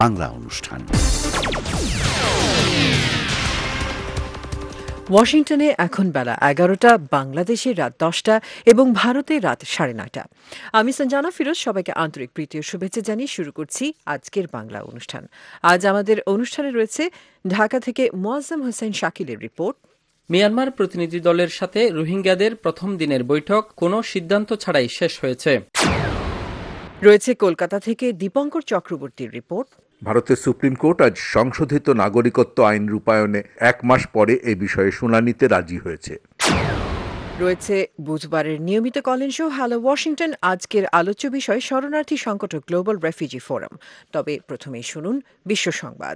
বাংলা অনুষ্ঠান। ওয়াশিংটনে এখন বেলা 11টা, বাংলাদেশে রাত 10টা এবং ভারতে রাত 9:30। আমি সঞ্জানা ফিরোজ সবাইকে আন্তরিক প্রীতি ও শুভেচ্ছা জানিয়ে শুরু করছি আজকের বাংলা অনুষ্ঠান। আজ আমাদের অনুষ্ঠানে রয়েছে ঢাকা থেকে মোয়াজ্জেম হোসেন শাকিলের রিপোর্ট। মিয়ানমার প্রতিনিধি দলের সাথে রোহিঙ্গাদের প্রথম দিনের বৈঠক কোনো সিদ্ধান্ত ছাড়াই শেষ হয়েছে। রয়েছে কলকাতা থেকে দীপঙ্কর চক্রবর্তীর রিপোর্ট। ভারতের সুপ্রিম কোর্ট আজ সংশোধিত নাগরিকত্ব আইন রূপায়ণে 1 মাস পরে এ বিষয়ে শুনানিতে রাজি হয়েছে। রয়েছে বুধবারের নিয়মিত কলিং শো হ্যালো ওয়াশিংটন। আজকের আলোচ্য বিষয় শরণার্থী সংকট ও গ্লোবাল রেফিউজি ফোরাম। তবে প্রথমেই শুনুন বিশ্ব সংবাদ।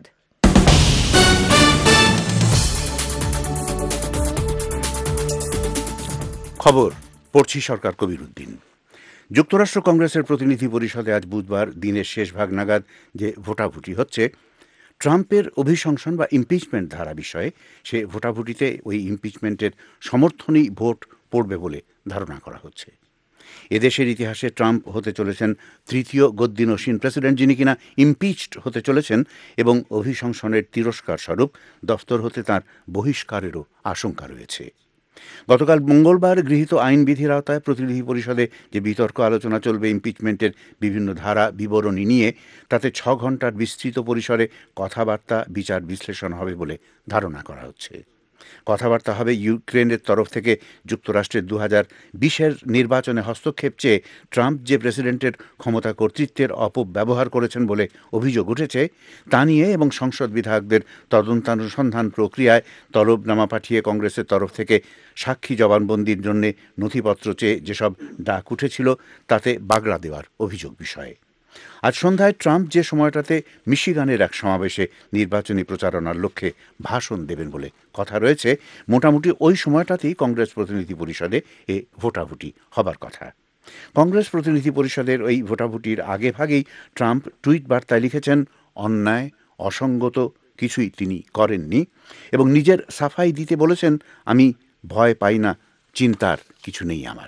খবর পড়ছি সরকার কবিরউদ্দিন। যুক্তরাষ্ট্র কংগ্রেসের প্রতিনিধি পরিষদে আজ বুধবার দিনের শেষ ভাগ নাগাদ যে ভোটাভুটি হচ্ছে ট্রাম্পের অভিশংসন বা ইমপিচমেন্ট ধারা বিষয়ে, সে ভোটাভুটিতে ওই ইমপিচমেন্টের সমর্থনই ভোট পড়বে বলে ধারণা করা হচ্ছে। এদেশের ইতিহাসে ট্রাম্প হতে চলেছেন তৃতীয় গদ্দিনসীন প্রেসিডেন্ট যিনি কিনা ইমপিচড হতে চলেছেন এবং অভিশংসনের তিরস্কার স্বরূপ দফতর হতে তাঁর বহিষ্কারেরও আশঙ্কা রয়েছে। গতকাল মঙ্গলবার গৃহীত আইনবিধির আওতায় প্রতিনিধি পরিষদে যে বিতর্ক আলোচনা চলবে ইমপিচমেন্টের বিভিন্ন ধারা বিবরণী নিয়ে, তাতে 6 ঘণ্টার বিস্তৃত পরিসরে কথাবার্তা বিচার বিশ্লেষণ হবে বলে ধারণা করা হচ্ছে। কথাবার্তা হবে ইউক্রেনের তরফ থেকে যুক্তরাষ্ট্রের 2020-এর নির্বাচনে হস্তক্ষেপ চেয়ে ট্রাম্প যে প্রেসিডেন্টের ক্ষমতা কর্তৃত্বের অপব্যবহার করেছেন বলে অভিযোগ উঠেছে তা নিয়ে এবং সংসদ বিধায়কদের তদন্তানুসন্ধান প্রক্রিয়ায় তলবনামা পাঠিয়ে কংগ্রেসের তরফ থেকে সাক্ষী জবানবন্দির জন্য নথিপত্র চেয়ে যেসব ডাক উঠেছিল তাতে বাগড়া দেওয়ার অভিযোগ বিষয়ে। আজ সন্ধ্যায় ট্রাম্প যে সময়টাতে মিশিগানের এক সমাবেশে নির্বাচনী প্রচারণার লক্ষ্যে ভাষণ দেবেন বলে কথা রয়েছে, মোটামুটি ওই সময়টাতেই কংগ্রেস প্রতিনিধি পরিষদে এ ভোটাভুটি হবার কথা। কংগ্রেস প্রতিনিধি পরিষদের ওই ভোটাভুটির আগে ভাগেই ট্রাম্প টুইট বার্তায় লিখেছেন, অন্যায় অসঙ্গত কিছুই তিনি করেননি এবং নিজের সাফাই দিতে বলেছেন, আমি ভয় পাই না, চিন্তার কিছু নেই আমার।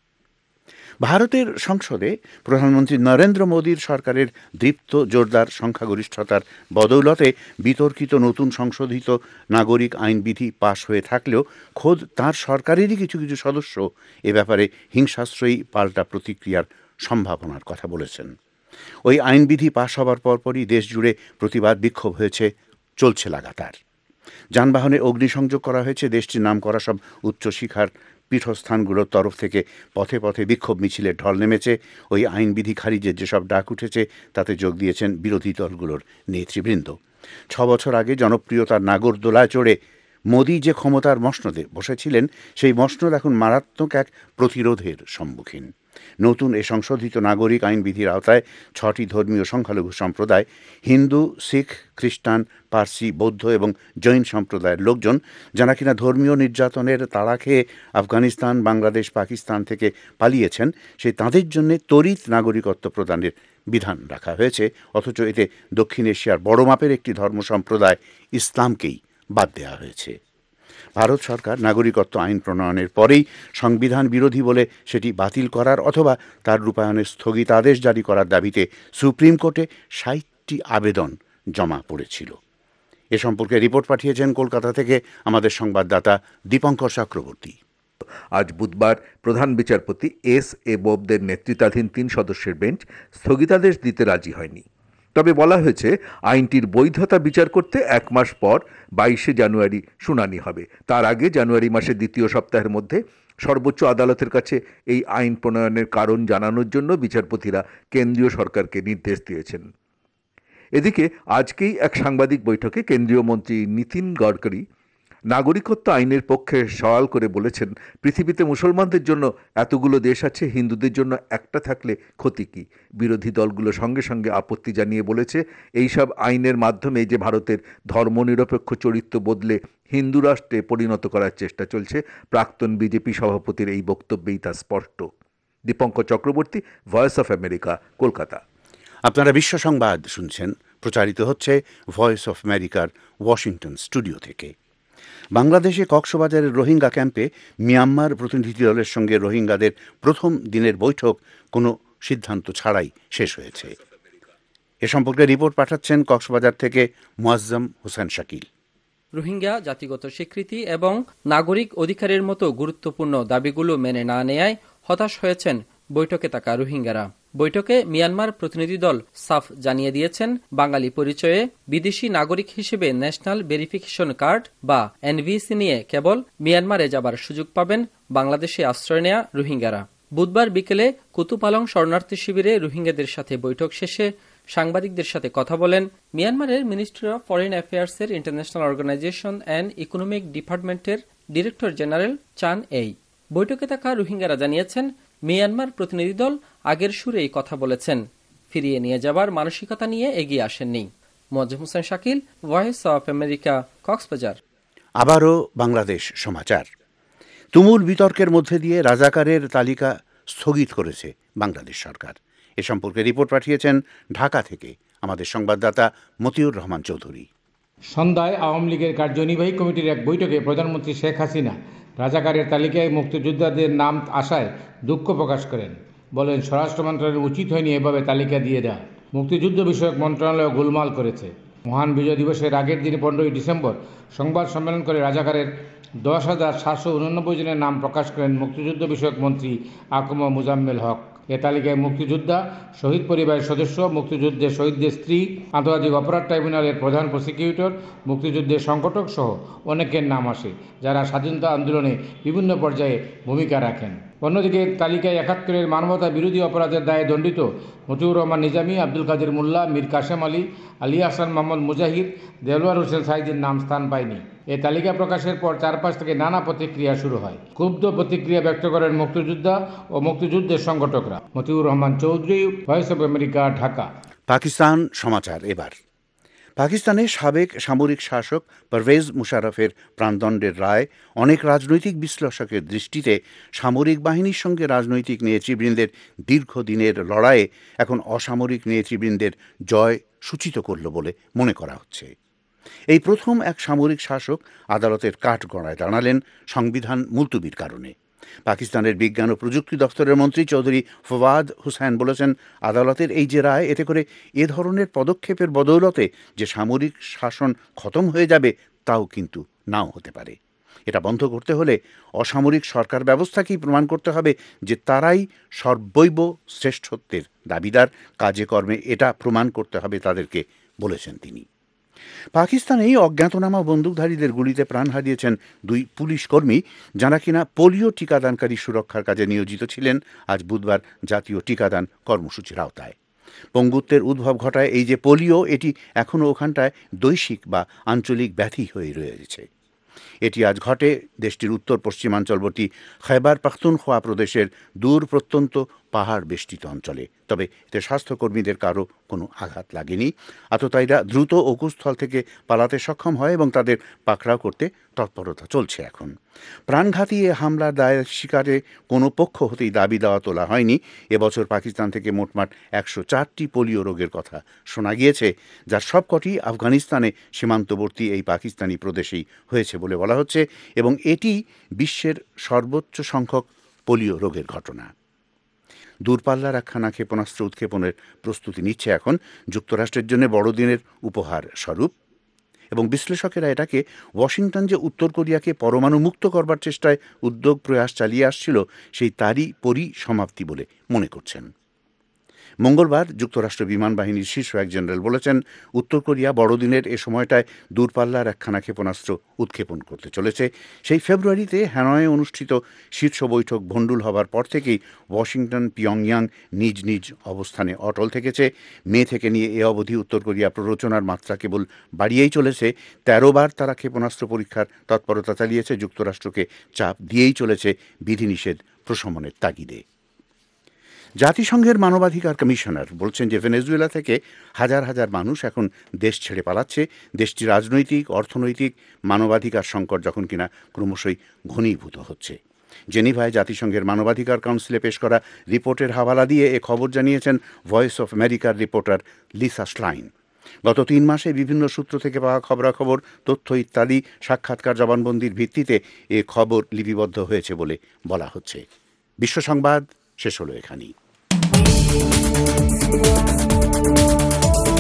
ভারতের সংসদে প্রধানমন্ত্রী নরেন্দ্র মোদীর সরকারের দীপ্ত জোরদার সংখ্যাগরিষ্ঠতার বদৌলতে বিতর্কিত নতুন সংশোধিত নাগরিক আইনবিধি পাশ হয়ে থাকলেও খোদ তাঁর সরকারেরই কিছু কিছু সদস্য এ ব্যাপারে হিংসাশ্রয়ী পাল্টা প্রতিক্রিয়ার সম্ভাবনার কথা বলেছেন। ওই আইনবিধি পাশ হবার পরপরই দেশ জুড়ে প্রতিবাদ বিক্ষোভ হয়েছে, চলছে লাগাতার। যানবাহনে অগ্নিসংযোগ করা হয়েছে, দেশটির নাম করা সব উচ্চশিক্ষার পীঠস্থানগুলোর তরফ থেকে পথে পথে বিক্ষোভ মিছিলে ঢল নেমেছে। ওই আইনবিধি খারিজের যেসব ডাক উঠেছে তাতে যোগ দিয়েছেন বিরোধী দলগুলোর নেতৃবৃন্দ। 6 বছর আগে জনপ্রিয়তার নাগরদোলায় চড়ে মোদি যে ক্ষমতার মসনদে বসেছিলেন, সেই মসনদ এখন মারাত্মক এক প্রতিরোধের সম্মুখীন। নতুন এ সংশোধিত নাগরিক আইনবিধির আওতায় 6টি ধর্মীয় সংখ্যালঘু সম্প্রদায়, হিন্দু, শিখ, খ্রিস্টান, পার্সি, বৌদ্ধ এবং জৈন সম্প্রদায়ের লোকজন, যারা কিনা ধর্মীয় নির্যাতনের তাড়া খেয়ে আফগানিস্তান, বাংলাদেশ, পাকিস্তান থেকে পালিয়েছেন, সেই তাঁদের জন্য তড়িৎ নাগরিকত্ব প্রদানের বিধান রাখা হয়েছে। অথচ এতে দক্ষিণ এশিয়ার বড় মাপের একটি ধর্ম সম্প্রদায় ইসলামকেই বাদ দেওয়া হয়েছে। ভারত সরকার নাগরিকত্ব আইন প্রণয়নের পরেই সংবিধান বিরোধী বলে সেটি বাতিল করার অথবা তার রূপায়ণের স্থগিতাদেশ জারি করার দাবিতে সুপ্রিম কোর্টে 60টি আবেদন জমা পড়েছিল। এ সম্পর্কে রিপোর্ট পাঠিয়েছেন কলকাতা থেকে আমাদের সংবাদদাতা দীপঙ্কর চক্রবর্তী। আজ বুধবার প্রধান বিচারপতি এস.এ. বোবদের নেতৃত্বাধীন 3 সদস্যের বেঞ্চ স্থগিতাদেশ দিতে রাজি হয়নি। তবে বলা হয়েছে আইনটির বৈধতা বিচার করতে 1 মাস পর 22শে জানুয়ারি শুনানি হবে। তার আগে জানুয়ারি মাসের দ্বিতীয় সপ্তাহের মধ্যে সর্বোচ্চ আদালতের কাছে এই আইন প্রণয়নের কারণ জানানোর জন্য বিচারপতিরা কেন্দ্রীয় সরকারকে নির্দেশ দিয়েছেন। এদিকে আজকেই এক সাংবাদিক বৈঠকে কেন্দ্রীয় মন্ত্রী নীতিন গডকরি নাগরিকত্ব আইনের পক্ষে সওয়াল করে বলেছেন, পৃথিবীতে মুসলমানদের জন্য এতগুলো দেশ আছে, হিন্দুদের জন্য একটা থাকলে ক্ষতি কি? বিরোধী দলগুলো সঙ্গে সঙ্গে আপত্তি জানিয়ে বলেছে, এইসব আইনের মাধ্যমে যে ভারতের ধর্মনিরপেক্ষ চরিত্র বদলে হিন্দু রাষ্ট্রে পরিণত করার চেষ্টা চলছে, প্রাক্তন বিজেপি সভাপতির এই বক্তব্যেই তা স্পষ্ট। Dipankar Chakraborty, voice of America, Kolkata. আপনারা বিশ্ব সংবাদ শুনছেন, প্রচারিত হচ্ছে ভয়েস অফ আমেরিকার ওয়াশিংটন স্টুডিও থেকে। বাংলাদেশে কক্সবাজারের রোহিঙ্গা ক্যাম্পে মিয়ানমার প্রতিনিধি দলের সঙ্গে রোহিঙ্গাদের প্রথম দিনের বৈঠক কোনো সিদ্ধান্ত ছাড়াই শেষ হয়েছে। এ সম্পর্কে রিপোর্ট পাঠাচ্ছেন কক্সবাজার থেকে মুয়াজ্জম হোসেন শাকিল। রোহিঙ্গা জাতিগত স্বীকৃতি এবং নাগরিক অধিকারের মতো গুরুত্বপূর্ণ দাবিগুলো মেনে না নেয়ায় হতাশ হয়েছেন বৈঠকে থাকা রোহিঙ্গারা। বৈঠকে মিয়ানমার প্রতিনিধি দল সাফ জানিয়ে দিয়েছেন, বাঙালি পরিচয়ে বিদেশি নাগরিক হিসেবে ন্যাশনাল ভেরিফিকেশন কার্ড বা এনভিসি নিয়ে কেবল মিয়ানমারে যাবার সুযোগ পাবেন বাংলাদেশে আশ্রয় নেয়া রোহিঙ্গারা। বুধবার বিকেলে কুতুপালং শরণার্থী শিবিরে রোহিঙ্গাদের সাথে বৈঠক শেষে সাংবাদিকদের সাথে কথা বলেন মিয়ানমারের মিনিস্ট্রি অফ ফরেন অ্যাফেয়ার্সের ইন্টারন্যাশনাল অর্গানাইজেশন অ্যান্ড ইকোনমিক ডিপার্টমেন্টের ডিরেক্টর জেনারেল চান এই। বৈঠকে থাকা রোহিঙ্গারা জানিয়েছেন, মিয়ানমার প্রতিনিধি দল আগের সুরেই কথা বলেছেন, ফিরিয়ে নিয়ে যাবার মানসিকতা নিয়ে এগিয়ে আসেননি। Muazzam Hossain Shakil, voice of America, Cox's Bazar. আবারও বাংলাদেশ সমাচার। তুমুল বিতর্কের মধ্যে দিয়ে রাজাকারের তালিকা স্থগিত করেছে বাংলাদেশ সরকার। এ সম্পর্কে রিপোর্ট পাঠিয়েছেন ঢাকা থেকে আমাদের সংবাদদাতা মতিউর রহমান চৌধুরী। সন্ধ্যায় আওয়ামী লীগের কার্যনির্বাহী কমিটির এক বৈঠকে প্রধানমন্ত্রী শেখ হাসিনা রাজাকারের তালিকায় মুক্তিযোদ্ধাদের নাম আসায় দুঃখ প্রকাশ করেন। বলেন, স্বরাষ্ট্র মন্ত্রণালয়ের উচিত হয়নি এভাবে তালিকা দিয়ে দেওয়া। মুক্তিযুদ্ধ বিষয়ক মন্ত্রণালয় গোলমাল করেছে। মহান বিজয় দিবসের আগের দিন 15ই ডিসেম্বর সংবাদ সম্মেলন করে রাজাকারের 10,789 জনের নাম প্রকাশ করেন মুক্তিযুদ্ধ বিষয়ক মন্ত্রী আকম মুজাম্মেল হক। এ তালিকায় মুক্তিযোদ্ধা, শহীদ পরিবারের সদস্য, মুক্তিযুদ্ধের শহীদদের স্ত্রী, আন্তর্জাতিক অপরাধ ট্রাইব্যুনালের প্রধান প্রসিকিউটর, মুক্তিযুদ্ধের সংগঠক সহ অনেকের নাম আসে, যারা স্বাধীনতা আন্দোলনে বিভিন্ন পর্যায়ে ভূমিকা রাখেন। অন্যদিকে তালিকায় 71-এর মানবতা বিরোধী অপরাধের দায়ে দণ্ডিত মতিউর রহমান নিজামী, আব্দুল কাদের মোল্লা, মীর কাশেম আলী, আলী আহসান মোহাম্মদ মুজাহিদ, দেলোয়ার হোসেন সাইদের নাম স্থান পায়নি। এই তালিকা প্রকাশের পর চারপাশ থেকে নানা প্রতিক্রিয়া শুরু হয়। ক্ষুব্ধ প্রতিক্রিয়া ব্যক্ত করেন মুক্তিযোদ্ধা ও মুক্তিযুদ্ধের সংগঠকরা। Motiur Rahman Chowdhury, voice of America, Dhaka. Pakistan সমাচার এবার। পাকিস্তানের সাবেক সামরিক শাসক পারভেজ মুশারফের প্রাণদণ্ডের রায় অনেক রাজনৈতিক বিশ্লেষকের দৃষ্টিতে সামরিক বাহিনীর সঙ্গে রাজনৈতিক নেতৃবৃন্দের দীর্ঘদিনের লড়াইয়ে এখন অসামরিক নেতৃবৃন্দের জয় সূচিত করল বলে মনে করা হচ্ছে। এই প্রথম এক সামরিক শাসক আদালতের কাঠগড়ায় দাঁড়ালেন সংবিধান মুলতুবির কারণে। পাকিস্তানের বিজ্ঞান ও প্রযুক্তি দপ্তরের মন্ত্রী চৌধুরী ফওয়াদ হুসাইন বলেছেন, আদালতের এই যে রায়, এতে করে এ ধরনের পদক্ষেপের বদৌলতে যে সামরিক শাসন খতম হয়ে যাবে তাও কিন্তু নাও হতে পারে। এটা বন্ধ করতে হলে অসামরিক সরকার ব্যবস্থাকেই প্রমাণ করতে হবে যে তারাই সর্বৈব শ্রেষ্ঠত্বের দাবিদার। কাজে কর্মে এটা প্রমাণ করতে হবে তাদেরকে, বলেছেন তিনি। পাকিস্তানেই অজ্ঞাতনামা বন্দুকধারীদের গুলিতে প্রাণ হারিয়েছেন 2 পুলিশ কর্মী, যারা কিনা পোলিও টিকাদানকারী সুরক্ষার কাজে নিয়োজিত ছিলেন। আজ বুধবার জাতীয় টিকাদান কর্মসূচির আওতায় পঙ্গুত্বের উদ্ভব ঘটায় এই যে পোলিও, এটি এখনও ওখানটায় দৈশিক বা আঞ্চলিক ব্যাধি হয়ে রয়েছে। এটি আজ ঘটে দেশটির উত্তর পশ্চিমাঞ্চলবর্তী খৈবার পাখতুনখোয়া প্রদেশের দূর প্রত্যন্ত পাহাড় বেষ্টিত অঞ্চলে। তবে এতে স্বাস্থ্যকর্মীদের কারো কোনো আঘাত লাগেনি। আততায়ীরা দ্রুত অকুস্থল থেকে পালাতে সক্ষম হয় এবং তাদের পাকড়াও করতে তৎপরতা চলছে এখন। প্রাণঘাতী এ হামলার দায়ের শিকারে কোনো পক্ষ হতেই দাবি দেওয়া তোলা হয়নি। এবছর পাকিস্তান থেকে মোটমাট 104টি পোলিও রোগের কথা শোনা গিয়েছে, যার সবকটি আফগানিস্তানে সীমান্তবর্তী এই পাকিস্তানি প্রদেশেই হয়েছে বলে বলা হচ্ছে, এবং এটি বিশ্বের সর্বোচ্চ সংখ্যক পোলিও রোগের ঘটনা। দূরপাল্লার একখানা ক্ষেপণাস্ত্র উৎক্ষেপণের প্রস্তুতি নিচ্ছে এখন যুক্তরাষ্ট্রের জন্য বড়দিনের উপহার স্বরূপ, এবং বিশ্লেষকেরা এটাকে ওয়াশিংটন যে উত্তর কোরিয়াকে পরমাণু মুক্ত করবার চেষ্টায় উদ্যোগ প্রয়াস চালিয়ে আসছিল, সেই তারই পরিসমাপ্তি বলে মনে করছেন। মঙ্গলবার যুক্তরাষ্ট্র বিমান বাহিনীর শীর্ষ এক জেনারেল বলেছেন, উত্তর কোরিয়া বড়দিনের এ সময়টায় দূরপাল্লার একখানা ক্ষেপণাস্ত্র উৎক্ষেপণ করতে চলেছে। সেই ফেব্রুয়ারিতে হ্যানয়ে অনুষ্ঠিত শীর্ষ বৈঠক ভণ্ডুল হবার পর থেকেই ওয়াশিংটন, পিয়ংইয়াং নিজ নিজ অবস্থানে অটল থেকেছে। মে থেকে নিয়ে এ অবধি উত্তর কোরিয়া প্ররোচনার মাত্রা কেবল বাড়িয়েই চলেছে। 13 বার তারা ক্ষেপণাস্ত্র পরীক্ষার তৎপরতা চালিয়েছে, যুক্তরাষ্ট্রকে চাপ দিয়েই চলেছে বিধিনিষেধ প্রশমনের তাগিদে। জাতিসংঘের মানবাধিকার কমিশনার বলছেন যে ভেনেজুয়েলা থেকে হাজার হাজার মানুষ এখন দেশ ছেড়ে পালাচ্ছে। দেশটি রাজনৈতিক, অর্থনৈতিক, মানবাধিকার সংকট যখন কিনা ক্রমশই ঘনীভূত হচ্ছে। জেনিভায় জাতিসংঘের মানবাধিকার কাউন্সিলে পেশ করা রিপোর্টের হাওয়ালা দিয়ে এ খবর জানিয়েছেন ভয়েস অফ আমেরিকার রিপোর্টার লিসা স্লাইন। গত 3 মাসে বিভিন্ন সূত্র থেকে পাওয়া খবরাখবর, তথ্য ইত্যাদি, সাক্ষাৎকার, জবানবন্দির ভিত্তিতে এ খবর লিপিবদ্ধ হয়েছে বলে বলা হচ্ছে। বিশ্ব সংবাদ শেষ হলো এখানেই।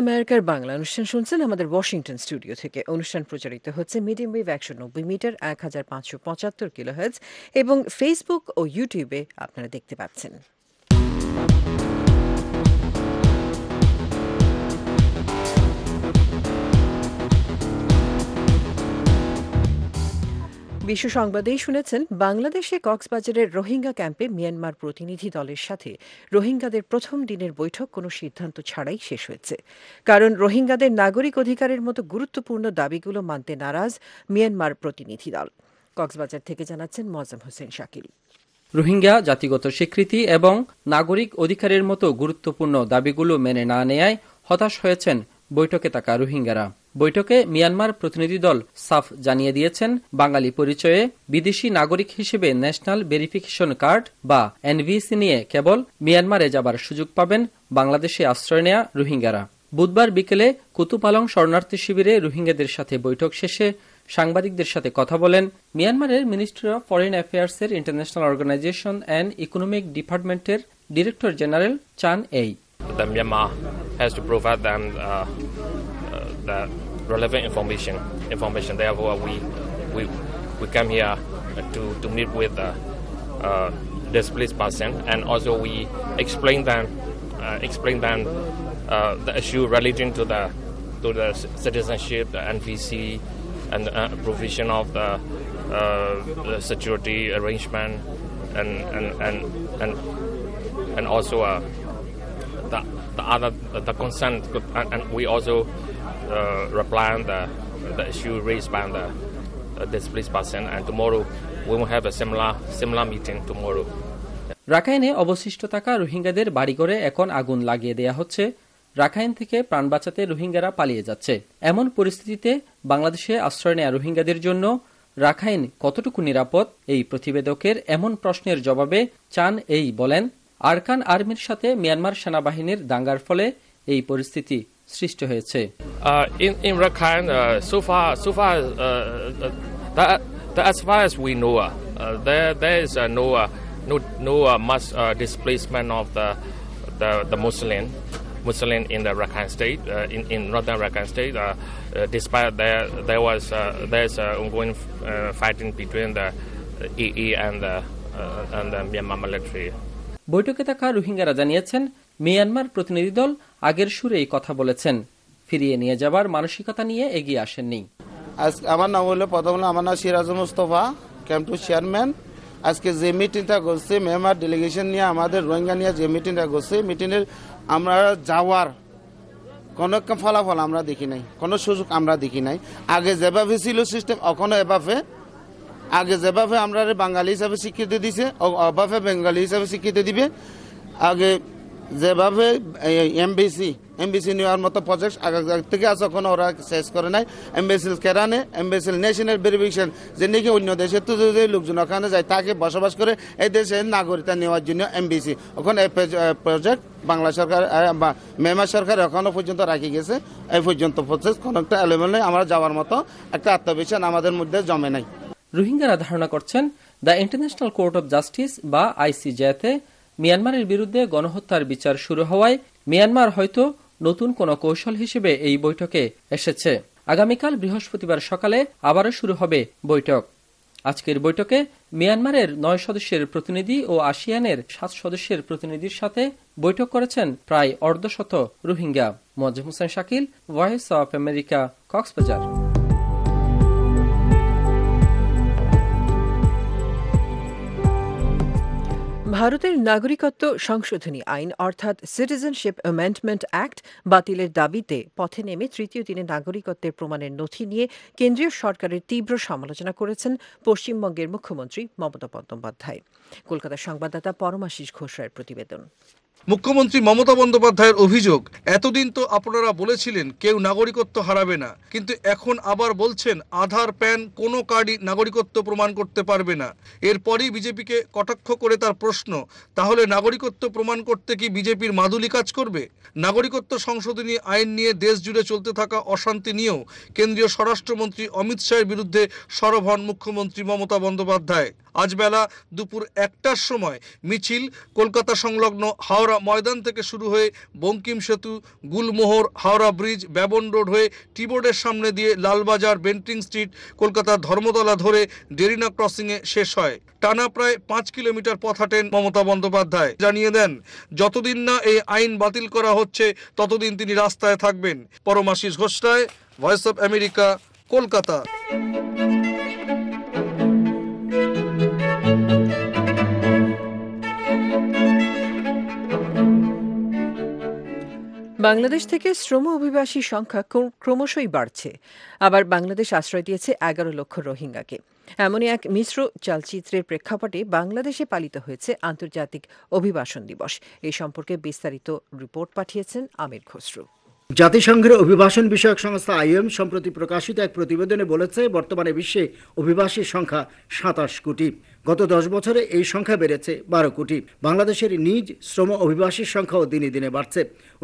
আমেরিকার বাংলা অনুষ্ঠান শুনছেন আমাদের ওয়াশিংটন স্টুডিও থেকে। অনুষ্ঠান প্রচারিত হচ্ছে মিডিয়াম ওয়েভ 190 মিটার 1575 কিলোহার্টজ এবং ফেসবুক ও ইউটিউবে আপনারা দেখতে পাচ্ছেন। বিশ্ব সংবাদেই শুনেছেন বাংলাদেশে কক্সবাজারের রোহিঙ্গা ক্যাম্পে মিয়ানমার প্রতিনিধি দলের সাথে রোহিঙ্গাদের প্রথম দিনের বৈঠক কোনো সিদ্ধান্ত ছাড়াই শেষ হয়েছে। কারণ রোহিঙ্গাদের নাগরিক অধিকারের মতো গুরুত্বপূর্ণ দাবিগুলো মানতে নারাজ মিয়ানমার প্রতিনিধি দল। কক্সবাজার থেকে জানাচ্ছেন মোয়াজ্জেম হোসেন শাকিল। রোহিঙ্গা জাতিগত স্বীকৃতি এবং নাগরিক অধিকারের মতো গুরুত্বপূর্ণ দাবিগুলো মেনে না নেয়ায় হতাশ হয়েছেন বৈঠকে থাকা রোহিঙ্গারা। বৈঠকে মিয়ানমার প্রতিনিধি দল সাফ জানিয়ে দিয়েছেন, বাঙালি পরিচয়ে বিদেশি নাগরিক হিসেবে ন্যাশনাল ভেরিফিকেশন কার্ড বা এনভিসি নিয়ে কেবল মিয়ানমারে যাবার সুযোগ পাবেন বাংলাদেশে আশ্রয় নেয়া রোহিঙ্গারা। বুধবার বিকেলে কুতুপালং শরণার্থী শিবিরে রোহিঙ্গাদের সাথে বৈঠক শেষে সাংবাদিকদের সাথে কথা বলেন মিয়ানমারের মিনিস্ট্রি অফ ফরেন অ্যাফেয়ার্সের ইন্টারন্যাশনাল অর্গানাইজেশন অ্যান্ড ইকোনমিক ডিপার্টমেন্টের director general Chan Aye. The Myanmar has to provide them the relevant information. Therefore, we come here to meet with the displaced person, and also we explain them the issue relating to the citizenship, the NVC, and provision of the security arrangement, and also the consent, and we also reply on the issue raised by the displaced person, and tomorrow we will have a similar meeting tomorrow. রাখাইনে অবশিষ্ট থাকা রোহিঙ্গাদের বাড়িঘরে এখন আগুন লাগিয়ে দেয়া হচ্ছে। Rakhine থেকে প্রাণ বাঁচাতে রোহিঙ্গারা পালিয়ে যাচ্ছে। এমন পরিস্থিতিতে বাংলাদেশে আশ্রয় নেয়া রোহিঙ্গাদের জন্য রাখাইন কতটুকু নিরাপদ? এই প্রতিবেদকের এমন প্রশ্নের জবাবে চান এই বলেন, আরকান আর্মির সাথে মিয়ানমার সেনাবাহিনীর দাঙ্গার ফলে এই পরিস্থিতি সৃষ্টি হয়েছে। In Rakhine, so far, as far as we know, there is no mass displacement of the Muslim in the Rakhine State, in northern Rakhine State. Despite there's ongoing fighting between the AA and the Myanmar military. বৈঠকে থাকা রোহিঙ্গারা জানিয়েছেন, Myanmar প্রতিনিধি দল আগের সুরেই কথা বলেছেন, ফিরিয়ে নিয়ে যাবার মানসিকতা নিয়ে এগিয়ে আসেননি। আমার নাম হলো আমার নাম Sirajul Mustafa, camp two chairman. আজকে যে মিটিংটা করছে মিয়ানমার ডেলিগেশন নিয়ে, আমাদের রোহিঙ্গা নিয়ে যে মিটিংটা করছে, মিটিংয়ের আমরা যাওয়ার কোনো ফলাফল আমরা দেখি নাই, কোনো সুযোগ আমরা দেখি নাই। আগে যেভাবে ছিল সিস্টেম এখনো এভাবে, আগে যেভাবে আমরা বাঙালি হিসাবে স্বীকৃতি দিছে ওভাবে বেঙ্গলি হিসাবে স্বীকৃতি দিবে। আগে যেভাবে এমবিসি নেওয়ার মতো প্রজেক্ট আগে থেকে আছে, ওখানে ওরা শেষ করে নাই। এমবেসিল কেরানে, এমবেসিল ন্যাশনাল ভেরিফিকেশন, যে নাকি অন্য দেশের তো যে লোকজন ওখানে যায় তাকে বসবাস করে এই দেশের নাগরিকতা নেওয়ার জন্য এমবিসি, ওখানে প্রজেক্ট বাংলা সরকার বা মিয়ানমার সরকার এখনো পর্যন্ত রাখি গেছে। এই পর্যন্ত প্রসেস কোনো একটা এলিমেন্ট নেই, আমরা যাওয়ার মতো একটা আত্মবিশ্বাস আমাদের মধ্যে জমে নাই। রোহিঙ্গারা ধারণা করছেন, the international court of justice বা আইসিজেতে মিয়ানমারের বিরুদ্ধে গণহত্যার বিচার শুরু হওয়ায় মিয়ানমার হয়তো নতুন কোনো কৌশল হিসেবে এই বৈঠকে এসেছে। আগামীকাল বৃহস্পতিবার সকালে আবারও শুরু হবে বৈঠক। আজকের বৈঠকে মিয়ানমারের 9 সদস্যের প্রতিনিধি ও আসিয়ানের 7 সদস্যের প্রতিনিধির সাথে বৈঠক করেছেন প্রায় অর্ধশত Rohingya. Moazzem Hossain Shakil, voice of America, Cox's Bazar. ভারতের নাগরিকত্ব সংশোধনী আইন অর্থাৎ সিটিজেনশিপ অ্যামেন্ডমেন্ট অ্যাক্ট বাতিলের দাবিতে পথে নেমে তৃতীয় দিনে নাগরিকত্বের প্রমাণের নথি নিয়ে কেন্দ্রীয় সরকারের তীব্র সমালোচনা করেছেন পশ্চিমবঙ্গের মুখ্যমন্ত্রী মমতা বন্দ্যোপাধ্যায়। কলকাতার সংবাদদাতা পরমাশিস ঘোষ রায়ের প্রতিবেদন। মুখ্যমন্ত্রী মমতা বন্দ্যোপাধ্যায়ের অভিযোগ, এতদিন তো আপনারা বলেছিলেন কেউ নাগরিকত্ব হারাবে না, কিন্তু এখন আবার বলছেন আধার প্যান কোনো কার্ডই নাগরিকত্ব প্রমাণ করতে পারবে না। এরপরই বিজেপিকে কটাক্ষ করে তার প্রশ্ন, তাহলে নাগরিকত্ব প্রমাণ করতে কি বিজেপির মাদুলি কাজ করবে? নাগরিকত্ব সংশোধনী আইন নিয়ে দেশ জুড়ে চলতে থাকা অশান্তি নিয়েও কেন্দ্রীয় স্বরাষ্ট্রমন্ত্রী অমিত শাহের বিরুদ্ধে সরব হন মুখ্যমন্ত্রী মমতা বন্দ্যোপাধ্যায়। আজ বেলা দুপুর 1টার সময় মিছিল কলকাতা সংলগ্ন হাওড়া ময়দান থেকে শুরু হয়ে বঙ্কিম সেতু, গুলমোহর, হাওড়া ব্রিজ, ব্যবন রোড হয়ে টি-বোর্ডের সামনে দিয়ে লালবাজার, বেন্টিং স্ট্রিট, কলকাতার ধর্মতলা ধরে ডেরিনা ক্রসিংয়ে শেষ হয়। টানা প্রায় 5 কিলোমিটার পথ হাঁটেন মমতা বন্দ্যোপাধ্যায়। জানিয়ে দেন, যতদিন না এই আইন বাতিল করা হচ্ছে ততদিন তিনি রাস্তায় থাকবেন। Paramashis Ghosh Roy, voice of America, Kolkata. Bangladesh থেকে শ্রম অভিবাসীর সংখ্যা ক্রমশই বাড়ছে। আবার বাংলাদেশ আশ্রয় দিয়েছে 11 লক্ষ রোহিঙ্গাকে। এমনই এক মিশ্র চলচ্চিত্রের প্রেক্ষাপটে বাংলাদেশে পালিত হয়েছে আন্তর্জাতিক অভিবাসন দিবস। এই সম্পর্কে বিস্তারিত রিপোর্ট পাঠিয়েছেন আমির খসরু। জাতিসংঘের অভিবাসন বিষয়ক সংস্থা IOM সম্প্রতি প্রকাশিত এক প্রতিবেদনে বলেছে, বর্তমানে বিশ্বে অভিবাসীর সংখ্যা 27 কোটি। গত 10 বছরে এই সংখ্যা বেড়েছে 12 কোটি। বাংলাদেশের নিজ শ্রম অভিবাসীর সংখ্যাও দিনে দিনে বাড়ছে।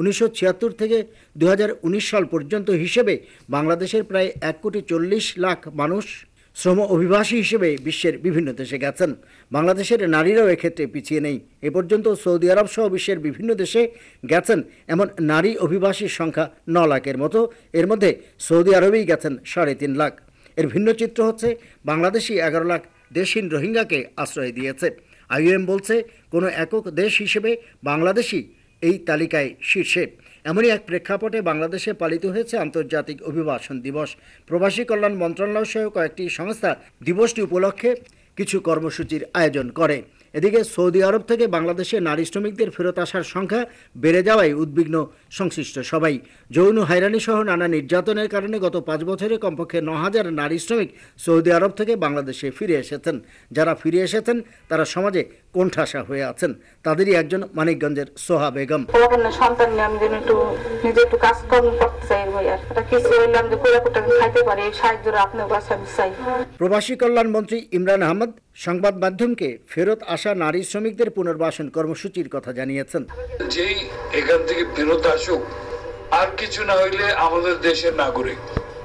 1976 থেকে 2019 সাল পর্যন্ত হিসেবে বাংলাদেশের প্রায় 1,40,00,000 মানুষ শ্রম অভিবাসী হিসেবে বিশ্বের বিভিন্ন দেশে গেছেন। বাংলাদেশের নারীরাও এক্ষেত্রে পিছিয়ে নেই। এ পর্যন্ত সৌদি আরব সহ বিশ্বের বিভিন্ন দেশে গেছেন এমন নারী অভিবাসীর সংখ্যা 9 লাখের মতো। এর মধ্যে সৌদি আরবেই গেছেন 3.5 লাখ। এর ভিন্ন চিত্র হচ্ছে, বাংলাদেশি 11 লাখ দেশহীন রোহিঙ্গাকে আশ্রয় দিয়েছে। IOM বলছে, কোনো একক দেশ হিসেবে বাংলাদেশই এই তালিকায় শীর্ষে। এমনই এক প্রেক্ষাপটে বাংলাদেশে পালিত হয়েছে আন্তর্জাতিক অভিবাসন দিবস। প্রবাসী কল্যাণ মন্ত্রণালয় সহ কয়েকটি সংস্থা দিবসটি উপলক্ষে কিছু কর্মসূচির আয়োজন করে। এদিকে সৌদি আরব থেকে বাংলাদেশে নারী শ্রমিকদের ফেরত আসার সংখ্যা বেড়ে যাওয়ায় উদ্বিগ্ন সংশ্লিষ্ট সবাই। যৌন হয়রানি সহ নানা নির্যাতনের কারণে গত 5 বছরে কমপক্ষে 9,000 নারী শ্রমিক সৌদি আরব থেকে বাংলাদেশে ফিরে এসেছেন। যারা ফিরে এসেছেন তারা সমাজে কোণঠাসা হয়ে আছেন। তাদেরই একজন মানিকগঞ্জের সোহা বেগম। সন্তান নিয়ে আমি যেন একটু নিজে একটু কাজকর্ম করতে চাই ভাইয়া, কিছু হইলাম যে কোলাকুটা খাইতে পারি, এই সাহায্যের আপনার কাছে আমি চাই। প্রবাসী কল্যাণ মন্ত্রী ইমরান আহমদ সংবাদ মাধ্যমকে ফেরত আসা নারী শ্রমিকদের পুনর্বাসন কর্মসূচির কথা জানিয়েছেন। যেই এখান থেকে ফেরত আসুক, আর কিছু না হইলে আমাদের দেশের নাগরিক,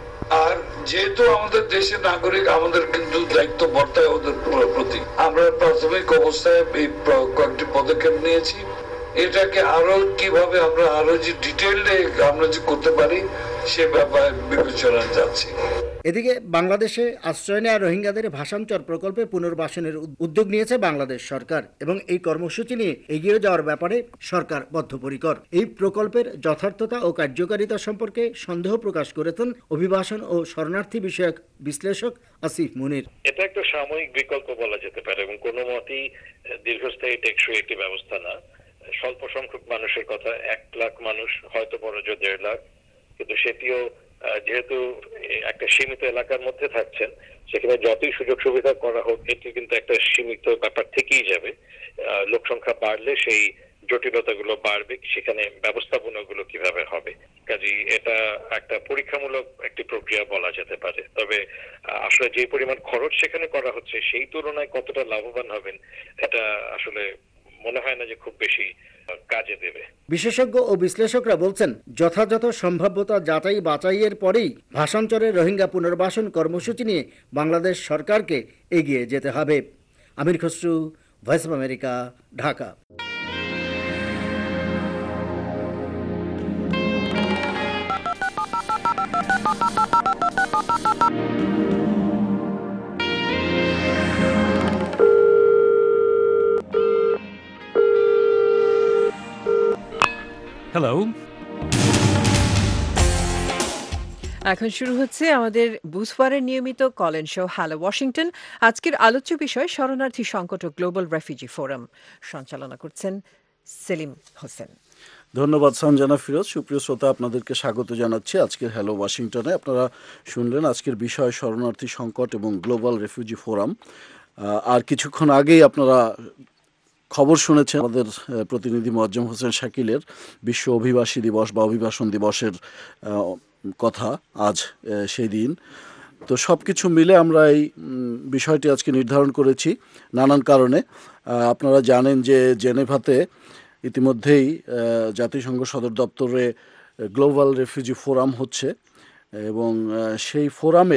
আর যেহেতু আমাদের দেশের নাগরিক, আমাদের কিন্তু দায়িত্ব বর্তায় ওদের প্রতি। আমরা প্রাথমিক অবস্থায় এই কয়েকটি পদক্ষেপ নিয়েছি। এটাকে আরো কিভাবে আমরা আরো যে ডিটেইলডে আমরা যে করতে পারি সে ব্যাপারে বিবেচনা যাচ্ছে। এদিকে বাংলাদেশে আশ্রয় নেওয়া রোহিঙ্গাদের ভাষান্তর প্রকল্পে পুনর্বাসনের উদ্যোগ নিয়েছে বাংলাদেশ সরকার এবং এই কর্মসূচি নিয়ে এগিয়ে যাওয়ার ব্যাপারে সরকার বদ্ধপরিকর। এই প্রকল্পের যথার্থতা ও কার্যকারিতা সম্পর্কে সন্দেহ প্রকাশ করেছেন অভিবাসন ও শরণার্থী বিষয়ক বিশ্লেষক আসিফ মুনির। এটা একটা সাময়িক বিকল্প বলা যেতে পারে এবং কোনো মতেই দীর্ঘস্থায়ী টেকসই একটি ব্যবস্থা না। স্বল্প সংখ্যক মানুষের কথা, 1 লাখ মানুষ, হয়তো বড় জোর 1.5 লাখ, কিন্তু সেটিও যেহেতু একটা সীমিত এলাকার মধ্যে থাকছেন, সেখানে যতই সুযোগ সুবিধা করা হোক এটি কিন্তু একটা সীমিত ব্যাপার থেকেই যাবে। লোক সংখ্যা বাড়লে সেই জটিলতাগুলো বাড়বে, সেখানে ব্যবস্থাপনাগুলো কিভাবে হবে। কাজেই এটা একটা পরীক্ষামূলক একটি প্রক্রিয়া বলা যেতে পারে। তবে আসলে যে পরিমাণ খরচ সেখানে করা হচ্ছে সেই তুলনায় কতটা লাভবান হবেন এটা আসলে মনে হয় না যে খুব বেশি কাজে দেবে। বিশেষজ্ঞ ও বিশ্লেষকরা বলছেন, যথাযথ সম্ভাব্যতা যাচাই বাছাইয়ের পরেই ভাষান্তরের রোহিঙ্গা পুনর্বাসন কর্মসূচি নিয়ে বাংলাদেশ সরকারকে এগিয়ে যেতে হবে। Amir Khasru, voice of America, Dhaka. Hello. এখন শুরু হচ্ছে আমাদের বুধবারের নিয়মিত কলেন শো হ্যালো ওয়াশিংটন। আজকের আলোচ্য বিষয় শরণার্থী সংকট ও গ্লোবাল রেফিউজি ফোরাম। সঞ্চালনা করছেন সেলিম হোসেন। ধন্যবাদ সঞ্জনা ফিরোজ। সুপ্রিয় শ্রোতা, আপনাদেরকে স্বাগত জানাচ্ছি আজকের হ্যালো ওয়াশিংটনে। আপনারা শুনলেন আজকের বিষয় শরণার্থী সংকট এবং গ্লোবাল রেফিউজি ফোরাম। আর কিছুক্ষণ আগেই আপনারা খবর শুনেছেন আমাদের প্রতিনিধি মোয়াজ্জেম হোসেন শাকিলের বিশ্ব অভিবাসী দিবস বা অভিবাসন দিবসের কথা। আজ সেই দিন। তো সব কিছু মিলে আমরা এই বিষয়টি আজকে নির্ধারণ করেছি নানান কারণে। আপনারা জানেন যে জেনেভাতে ইতিমধ্যেই জাতিসংঘ সদর দপ্তরে গ্লোবাল রেফিউজি ফোরাম হচ্ছে এবং সেই ফোরামে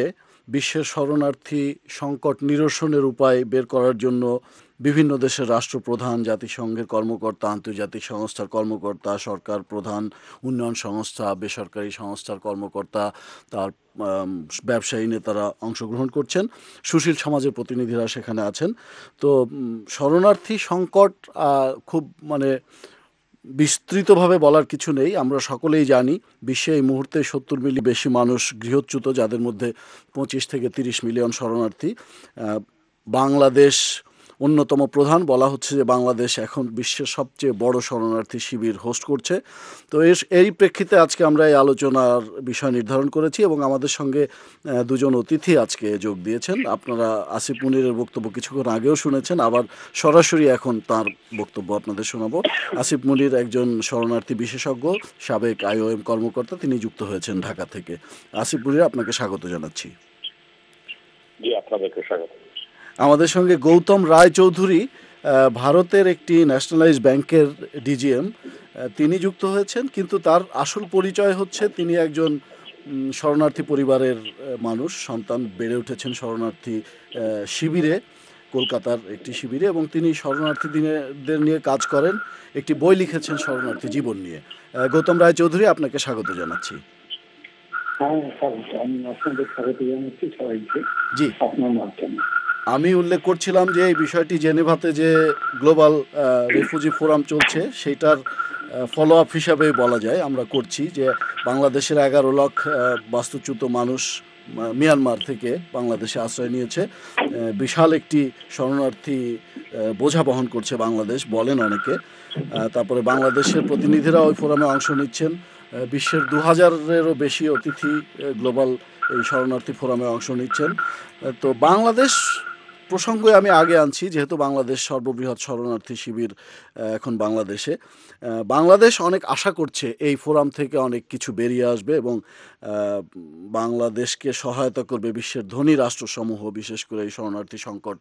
বিশ্বের শরণার্থী সংকট নিরসনের উপায় বের করার জন্য বিভিন্ন দেশের রাষ্ট্রপ্রধান, জাতিসংঘের কর্মকর্তা, আন্তর্জাতিক সংস্থার কর্মকর্তা, সরকার প্রধান, উন্নয়ন সংস্থা, বেসরকারি সংস্থার কর্মকর্তা, তার ব্যবসায়ী নেতারা অংশগ্রহণ করছেন। সুশীল সমাজের প্রতিনিধিরা সেখানে আছেন। তো শরণার্থী সংকট খুব বিস্তৃতভাবে বলার কিছু নেই। আমরা সকলেই জানি বিশ্বে এই মুহূর্তে 70 মিলিয়ন বেশি মানুষ গৃহচ্যুত, যাদের মধ্যে 25 থেকে 30 মিলিয়ন শরণার্থী। বাংলাদেশ অন্যতম প্রধান। বলা হচ্ছে যে বাংলাদেশ এখন বিশ্বের সবচেয়ে বড় শরণার্থী শিবির হোস্ট করছে। তো এই প্রেক্ষিতে আজকে আমরা এই আলোচনার বিষয় নির্ধারণ করেছি এবং আমাদের সঙ্গে দুজন অতিথি আজকে যোগ দিয়েছেন। আপনারা আসিফ মুনিরের বক্তব্য কিছুক্ষণ আগেও শুনেছেন, আবার সরাসরি এখন তার বক্তব্য আপনাদের শোনাবো। আসিফ মুনির একজন শরণার্থী বিশেষজ্ঞ, সাবেক IOM কর্মকর্তা, তিনি যুক্ত হয়েছেন ঢাকা থেকে। আসিফ মুনির, আপনাকে স্বাগত জানাচ্ছি। জি, আপনাদেরকে স্বাগত। আমাদের সঙ্গে গৌতম রায় চৌধুরী, ভারতের একটি ন্যাশনালাইজড ব্যাংকের DGM, তিনি যুক্ত হয়েছেন, কিন্তু তার আসল পরিচয় হচ্ছে তিনি একজন শরণার্থী পরিবারের মানুষ, সন্তান, বেড়ে উঠেছেন শরণার্থী শিবিরে, কলকাতার একটি শিবিরে, এবং তিনি শরণার্থীদের নিয়ে কাজ করেন, একটি বই লিখেছেন শরণার্থী জীবন নিয়ে। গৌতম রায় চৌধুরী, আপনাকে স্বাগত জানাচ্ছি। জি, আমি উল্লেখ করছিলাম যে এই বিষয়টি জেনেভাতে যে গ্লোবাল রেফিউজি ফোরাম চলছে সেইটার ফলো আপ হিসাবেই বলা যায় আমরা করছি, যে বাংলাদেশের 11 লাখ বাস্তুচ্যুত মানুষ মিয়ানমার থেকে বাংলাদেশে আশ্রয় নিয়েছে। বিশাল একটি শরণার্থী বোঝা বহন করছে বাংলাদেশ বলেন অনেকে। তারপরে বাংলাদেশের প্রতিনিধিরা ওই ফোরামে অংশ নিচ্ছেন। বিশ্বের 2000-এরও বেশি অতিথি গ্লোবাল এই শরণার্থী ফোরামে অংশ নিচ্ছেন। তো বাংলাদেশ প্রসঙ্গে আমি আগে আনছি, যেহেতু বাংলাদেশ সর্ববৃহৎ শরণার্থী শিবির এখন বাংলাদেশে। বাংলাদেশ অনেক আশা করছে এই ফোরাম থেকে অনেক কিছু বেরিয়ে আসবে এবং বাংলাদেশকে সহায়তা করবে বিশ্বের ধনী রাষ্ট্রসমূহ, বিশেষ করে এই শরণার্থী সংকট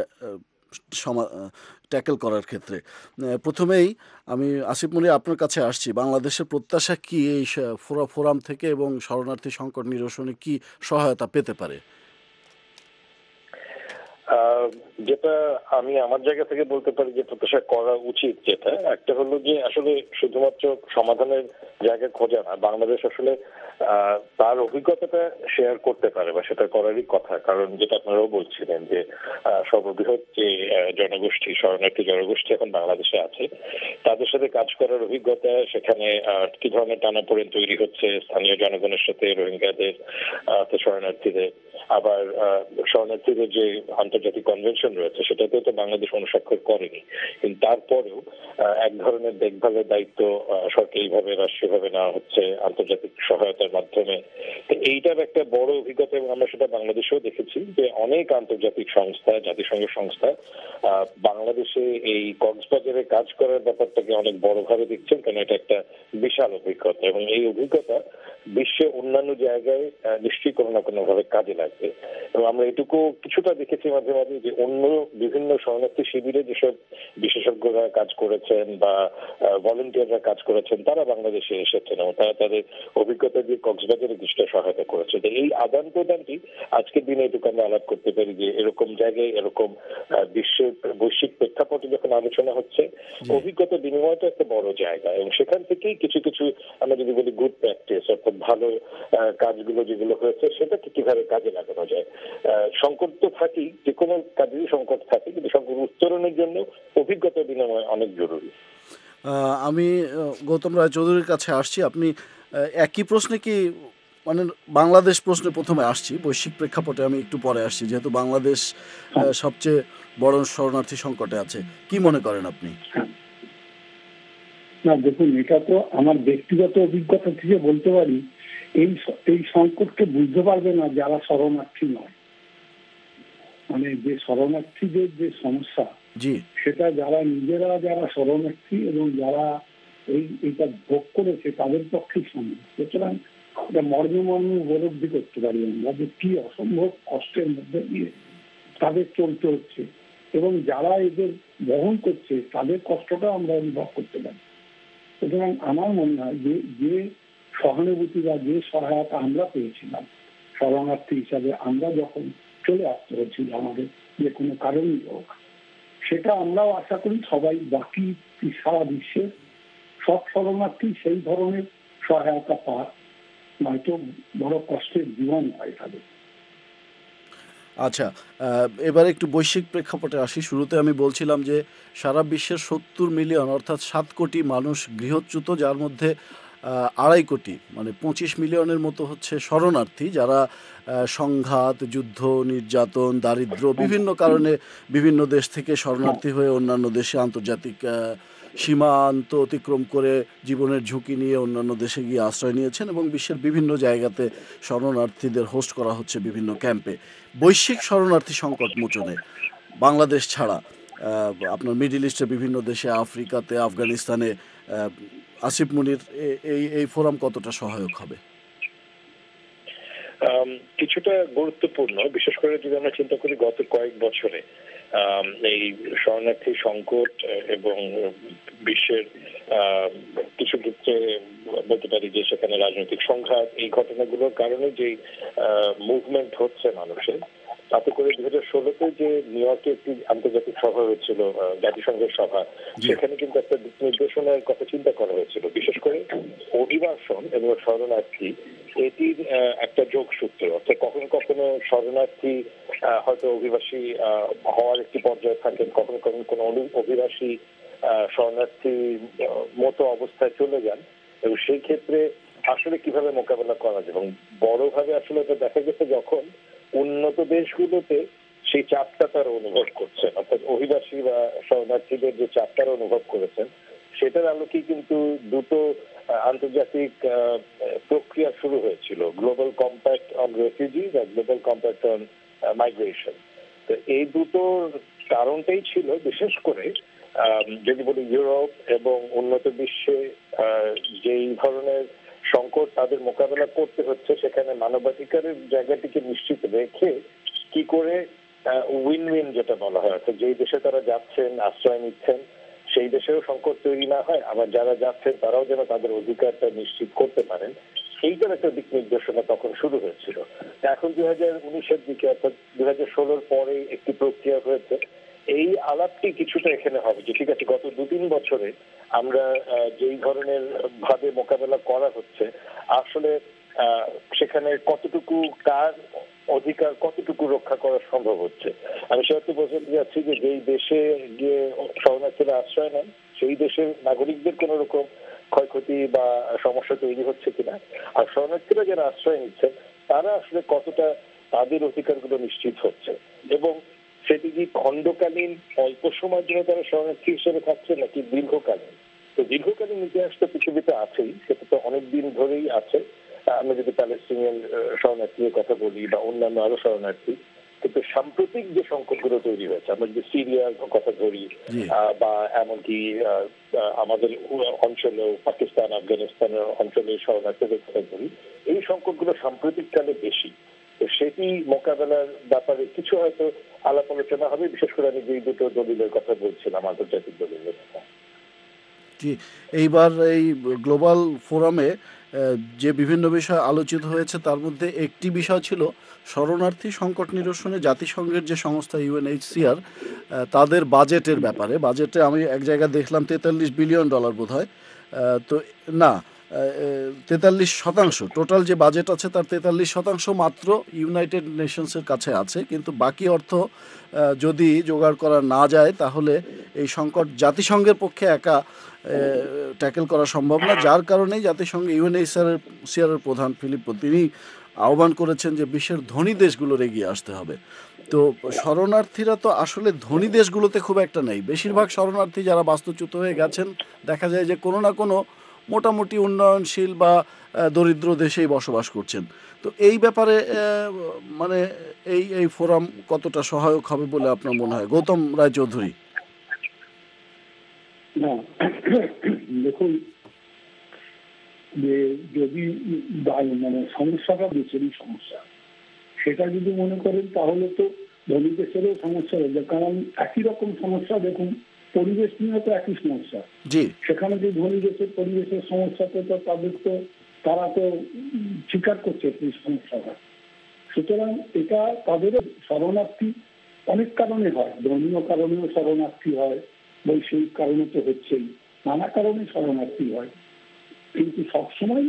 ট্যাকেল করার ক্ষেত্রে। প্রথমেই আমি আসিফ মুনির আপনার কাছে আসছি। বাংলাদেশের প্রত্যাশা কি এই ফোরাম থেকে এবং শরণার্থী সংকট নিরসনে কি সহায়তা পেতে পারে? যেটা আমি আমার জায়গা থেকে বলতে পারি যে প্রত্যাশা করা উচিত, যেটা একটা হলো যে আসলে শুধুমাত্র সমাধানের জায়গা খোঁজা না, বাংলাদেশ আসলে তার অভিজ্ঞতাটা শেয়ার করতে পারে বা সেটা করারই কথা। কারণ যেটা আপনারাও বলছিলেন যে সর্ববৃহৎ যে জনগোষ্ঠী, শরণার্থী জনগোষ্ঠী এখন বাংলাদেশে আছে, তাদের সাথে কাজ করার অভিজ্ঞতা, সেখানে কি ধরনের টানাপোড়েন তৈরি হচ্ছে স্থানীয় জনগণের সাথে, রোহিঙ্গাদের, শরণার্থীদের, আবার শরণার্থীদের যে আন্তর্জাতিক কনভেনশন রয়েছে সেটাতে তো বাংলাদেশ অনুস্বাক্ষর করেনি, কিন্তু তারপরেও এক ধরনের দেখভালের দায়িত্ব সরকারিভাবে, রাষ্ট্রীয়ভাবে নেওয়া হচ্ছে আন্তর্জাতিক সহায়তার মাধ্যমে। তো এইটার একটা বড় অভিজ্ঞতা, এবং আমরা সেটা বাংলাদেশেও দেখেছি যে অনেক আন্তর্জাতিক সংস্থা, জাতিসংঘ সংস্থা বাংলাদেশে এই কক্সবাজারে কাজ করার ব্যাপারটাকে অনেক বড়ভাবে দেখছেন, কারণ এটা একটা বিশাল অভিজ্ঞতা এবং এই অভিজ্ঞতা বিশ্বের অন্যান্য জায়গায় নিশ্চয়ই কোনো না কোনো ভাবে কাজে লাগবে। এবং আমরা এটুকু কিছুটা দেখেছি মাঝে মাঝে যে অন্য বিভিন্ন শরণার্থী শিবিরে যেসব বিশেষজ্ঞরা কাজ করেছেন বা ভলেন্টিয়াররা কাজ করেছেন, তারা বাংলাদেশে এসেছেন এবং তারা তাদের অভিজ্ঞতা দিয়ে কক্সবাজারে কিছুটা সহায়তা করেছে। তো এই আদান প্রদানটি আজকের দিনে এটুকু আমরা আলাপ করতে পারি যে এরকম জায়গায় এরকম বিশ্বের বৈশ্বিক প্রেক্ষাপটে যখন আলোচনা হচ্ছে, অভিজ্ঞতা বিনিময়টা একটা বড় জায়গা এবং সেখান থেকেই কিছু কিছু আমরা যদি বলি গুড প্র্যাকটিস, অর্থাৎ ভালো কাজগুলো যেগুলো হয়েছে সেটাকে কিভাবে কাজে লাগানো যায়। সংকট তো থাকেই, যে কোনো কাজেরই সংকট থাকে, কিন্তু সংকট উত্তরণের জন্য অভিজ্ঞতা বিনিময় অনেক জরুরি। আমি গৌতম রায় চৌধুরীর কাছে আসছি। আপনি একই প্রশ্নে কি বাংলাদেশ প্রশ্নে প্রথমে আসছি, বৈশ্বিক প্রেক্ষাপটে আমি একটু পরে আসছি, যেহেতু বাংলাদেশ সবচেয়ে বড় শরণার্থী সংকটে আছে। কি মনে করেন আপনি? না, দেখুন, এটা তো আমার ব্যক্তিগত অভিজ্ঞতা থেকে বলতে পারি, এই সংকটকে বুঝতে পারবে না যারা শরণার্থী নয়। যে শরণার্থীদের যে সমস্যা, সেটা যারা নিজেরা যারা শরণার্থী এবং যারা এইটা ভোগ করেছে তাদের পক্ষে সম্ভব। সুতরাং এটা মর্মে উপলব্ধি করতে পারি আমরা যে কি অসম্ভব কষ্টের মধ্যে দিয়ে তাদের চলতে হচ্ছে এবং যারা এদের বহন করছে তাদের কষ্টটা আমরা অনুভব করতে পারি। সুতরাং আমার মনে হয় যে সহানুভূতি বা যে সহায়তা আমরা পেয়েছিলাম শরণার্থী হিসাবে আমরা যখন চলে আসতে হয়েছিল আমাদের যে কোনো কারণই হোক, সেটা আমরাও আশা করি সবাই বাকি সারা বিশ্বের সব শরণার্থী সেই ধরনের সহায়তা পায়, নয়তো বড় কষ্টের জীবন হয় তাদের। আচ্ছা, এবার একটু বৈশ্বিক প্রেক্ষাপটে আসি। শুরুতে আমি বলছিলাম যে সারা বিশ্বের 70 মিলিয়ন অর্থাৎ 7 কোটি মানুষ গৃহচ্যুত, যার মধ্যে 2.5 কোটি মানে 25 মিলিয়নের মতো হচ্ছে শরণার্থী, যারা সংঘাত, যুদ্ধ, নির্যাতন, দারিদ্র্য বিভিন্ন কারণে বিভিন্ন দেশ থেকে শরণার্থী হয়ে অন্যান্য দেশে আন্তর্জাতিক সীমান্ত অতিক্রম করে জীবনের ঝুঁকি নিয়ে অন্যান্য দেশে গিয়ে আশ্রয় নিয়েছেন এবং বিশ্বের বিভিন্ন জায়গাতে শরণার্থীদের হোস্ট করা হচ্ছে বিভিন্ন ক্যাম্পে। বৈশ্বিক শরণার্থী সংকট মোচনে বাংলাদেশ ছাড়া আপনার মিডল ইস্টের বিভিন্ন দেশে, আফ্রিকাতে, আফগানিস্তানে আসিফ মুনির এই ফোরাম কতটা সহায়ক হবে? কিছুটা গুরুত্বপূর্ণ, বিশেষ করে যদি আমরা চিন্তা করি গত কয়েক বছরে এই শরণার্থী সংকট এবং বিশ্বের কিছু ক্ষেত্রে বলতে পারি যে সেখানে রাজনৈতিক সংঘাত, এই ঘটনাগুলোর কারণে যে মুভমেন্ট হচ্ছে মানুষের, তাতে করে 2016-তে যে নিউ ইয়র্কে একটি আন্তর্জাতিক সভা হয়েছিল, জাতিসংঘের সভা, সেখানে কিন্তু একটা দিক নির্দেশনার কথা চিন্তা করা হয়েছিল। বিশেষ করে অভিবাসন এবং শরণার্থী এটির একটা যোগসূত্র, অর্থাৎ কখনো কখনো শরণার্থী হয়তো অভিবাসী হওয়ার একটি পর্যায়ে থাকেন, কখনো কখনো কোনো অভিবাসী শরণার্থী মতো অবস্থায় চলে যান, এবং সেই ক্ষেত্রে আসলে কিভাবে মোকাবেলা করা যায়। এবং বড়ভাবে আসলে এটা দেখা গেছে যখন উন্নত দেশগুলোতে সেই চাপটা তারা অনুভব করছেন, অর্থাৎ অভিবাসী বা শরণার্থীদের যে চাপটা অনুভব করেছেন, সেটার আলোকেই কিন্তু দুটো আন্তর্জাতিক প্রক্রিয়া শুরু হয়েছিল, গ্লোবাল কম্প্যাক্ট অন রেফিউজিজ আর গ্লোবাল কম্প্যাক্ট অন মাইগ্রেশন। তো এই দুটোর কারণটাই ছিল বিশেষ করে যদি বলি ইউরোপ এবং উন্নত বিশ্বে যেই ধরনের সংকট তাদের মোকাবেলা করতে হচ্ছে, সেখানে মানবাধিকারের জায়গাটিকে নিশ্চিত রেখে কি করে উইন উইন যেটা বলা হয়, অর্থাৎ যেই দেশে তারা যাচ্ছেন, আশ্রয় নিচ্ছেন, সেই দেশেও সংকট তৈরি না হয়, আবার যারা যাচ্ছেন তারাও যেন তাদের অধিকারটা নিশ্চিত করতে পারেন, সেইটার একটা দিক নির্দেশনা তখন শুরু হয়েছিল। এখন 2019-এর দিকে, অর্থাৎ 2016-র পরে একটি প্রক্রিয়া হয়েছে। এই আলাপটি কিছুটা এখানে হবে যে ঠিক আছে, গত 2-3 বছরে আমরা যেই ধরনের ভাবে মোকাবেলা করা হচ্ছে, আসলে সেখানে কতটুকু কার অধিকার কতটুকু রক্ষা করা সম্ভব হচ্ছে। আমি সেটা বোঝাতে যাচ্ছি যে যেই দেশে গিয়ে শরণার্থীরা আশ্রয় নেন, সেই দেশের নাগরিকদের কোন রকম ক্ষয়ক্ষতি বা সমস্যা তৈরি হচ্ছে কিনা, আর শরণার্থীরা যারা আশ্রয় নিচ্ছেন তারা আসলে কতটা তাদের অধিকারগুলো নিশ্চিত হচ্ছে, এবং সেটি কি খণ্ডকালীন অল্প সময়ের জন্য তারা শরণার্থী হিসেবে থাকছে নাকি দীর্ঘকালীন। তো দীর্ঘকালীন ইতিহাস তো পৃথিবীতে আছেই, সেটা তো অনেকদিন ধরেই আছে। আমরা যদি প্যালেস্টিনিয়ান শরণার্থীর কথা বলি বা অন্যান্য আরো শরণার্থী, কিন্তু সাম্প্রতিক যে সংকটগুলো তৈরি হয়েছে, আমরা যদি সিরিয়ার কথা ধরি বা এমনকি আমাদের অঞ্চলেও পাকিস্তান, আফগানিস্তানের অঞ্চলের শরণার্থীদের কথা ধরি, এই সংকটগুলো সাম্প্রতিককালে বেশি। তো সেটি মোকাবেলার ব্যাপারে কিছু হয়তো আলাপ আলোচনা হবে, বিশেষ করে আমি যেই দুটো দলিলের কথা বলছিলাম, আন্তর্জাতিক দলিলের কথা। জি, এইবার এই গ্লোবাল ফোরামে যে বিভিন্ন বিষয় আলোচিত হয়েছে তার মধ্যে একটি বিষয় ছিল শরণার্থী সংকট নিরসনে জাতিসংঘের যে সংস্থা UNHCR তাদের বাজেটের ব্যাপারে। বাজেটে আমি এক জায়গায় দেখলাম $43 বিলিয়ন বোধহয়, তো না 43% টোটাল যে বাজেট আছে তার 43% মাত্র ইউনাইটেড নেশনসের কাছে আছে, কিন্তু বাকি অর্থ যদি জোগাড় করা না যায় তাহলে এই সংকট জাতিসংঘের পক্ষে একা ট্যাকেল করা সম্ভব না। যার কারণেই জাতিসংঘ UNHCR এর প্রধান ফিলিপ্পো তিনি আহ্বান করেছেন যে বিশ্বের ধনী দেশগুলোর এগিয়ে আসতে হবে। তো শরণার্থীরা তো আসলে ধনী দেশগুলোতে খুব একটা নেই, বেশিরভাগ শরণার্থী যারা বাস্তুচ্যুত হয়ে গেছেন দেখা যায় যে কোনো না কোনো মোটামুটি উন্নয়নশীল বা দরিদ্র দেশেই বসবাস করছেন। তো এই ব্যাপারে মানে এই ফোরাম কতটা সহায়ক হবে বলে আপনার মনে হয়, গৌতম রায়চৌধুরী? না, দেখুন, যে যদি মানে সমস্যাটা দেশেরই সমস্যা, সেটা যদি মনে করেন তাহলে তো ধনী দেশেরও সমস্যা হয়ে, কারণ একই রকম সমস্যা। দেখুন, পরিবেশ নিয়ে তো একই সমস্যা, সেখানে যে ধনী দেশের পরিবেশের সমস্যাতে তো তারা তো স্বীকার করছে এই সমস্যাটা। সুতরাং এটা তাদের শরণার্থী অনেক কারণে হয়, ধর্মীয় কারণেও শরণার্থী হয়, বৈষয়িক কারণে তো হচ্ছেই, নানা কারণে শরণার্থী হয়। কিন্তু সবসময়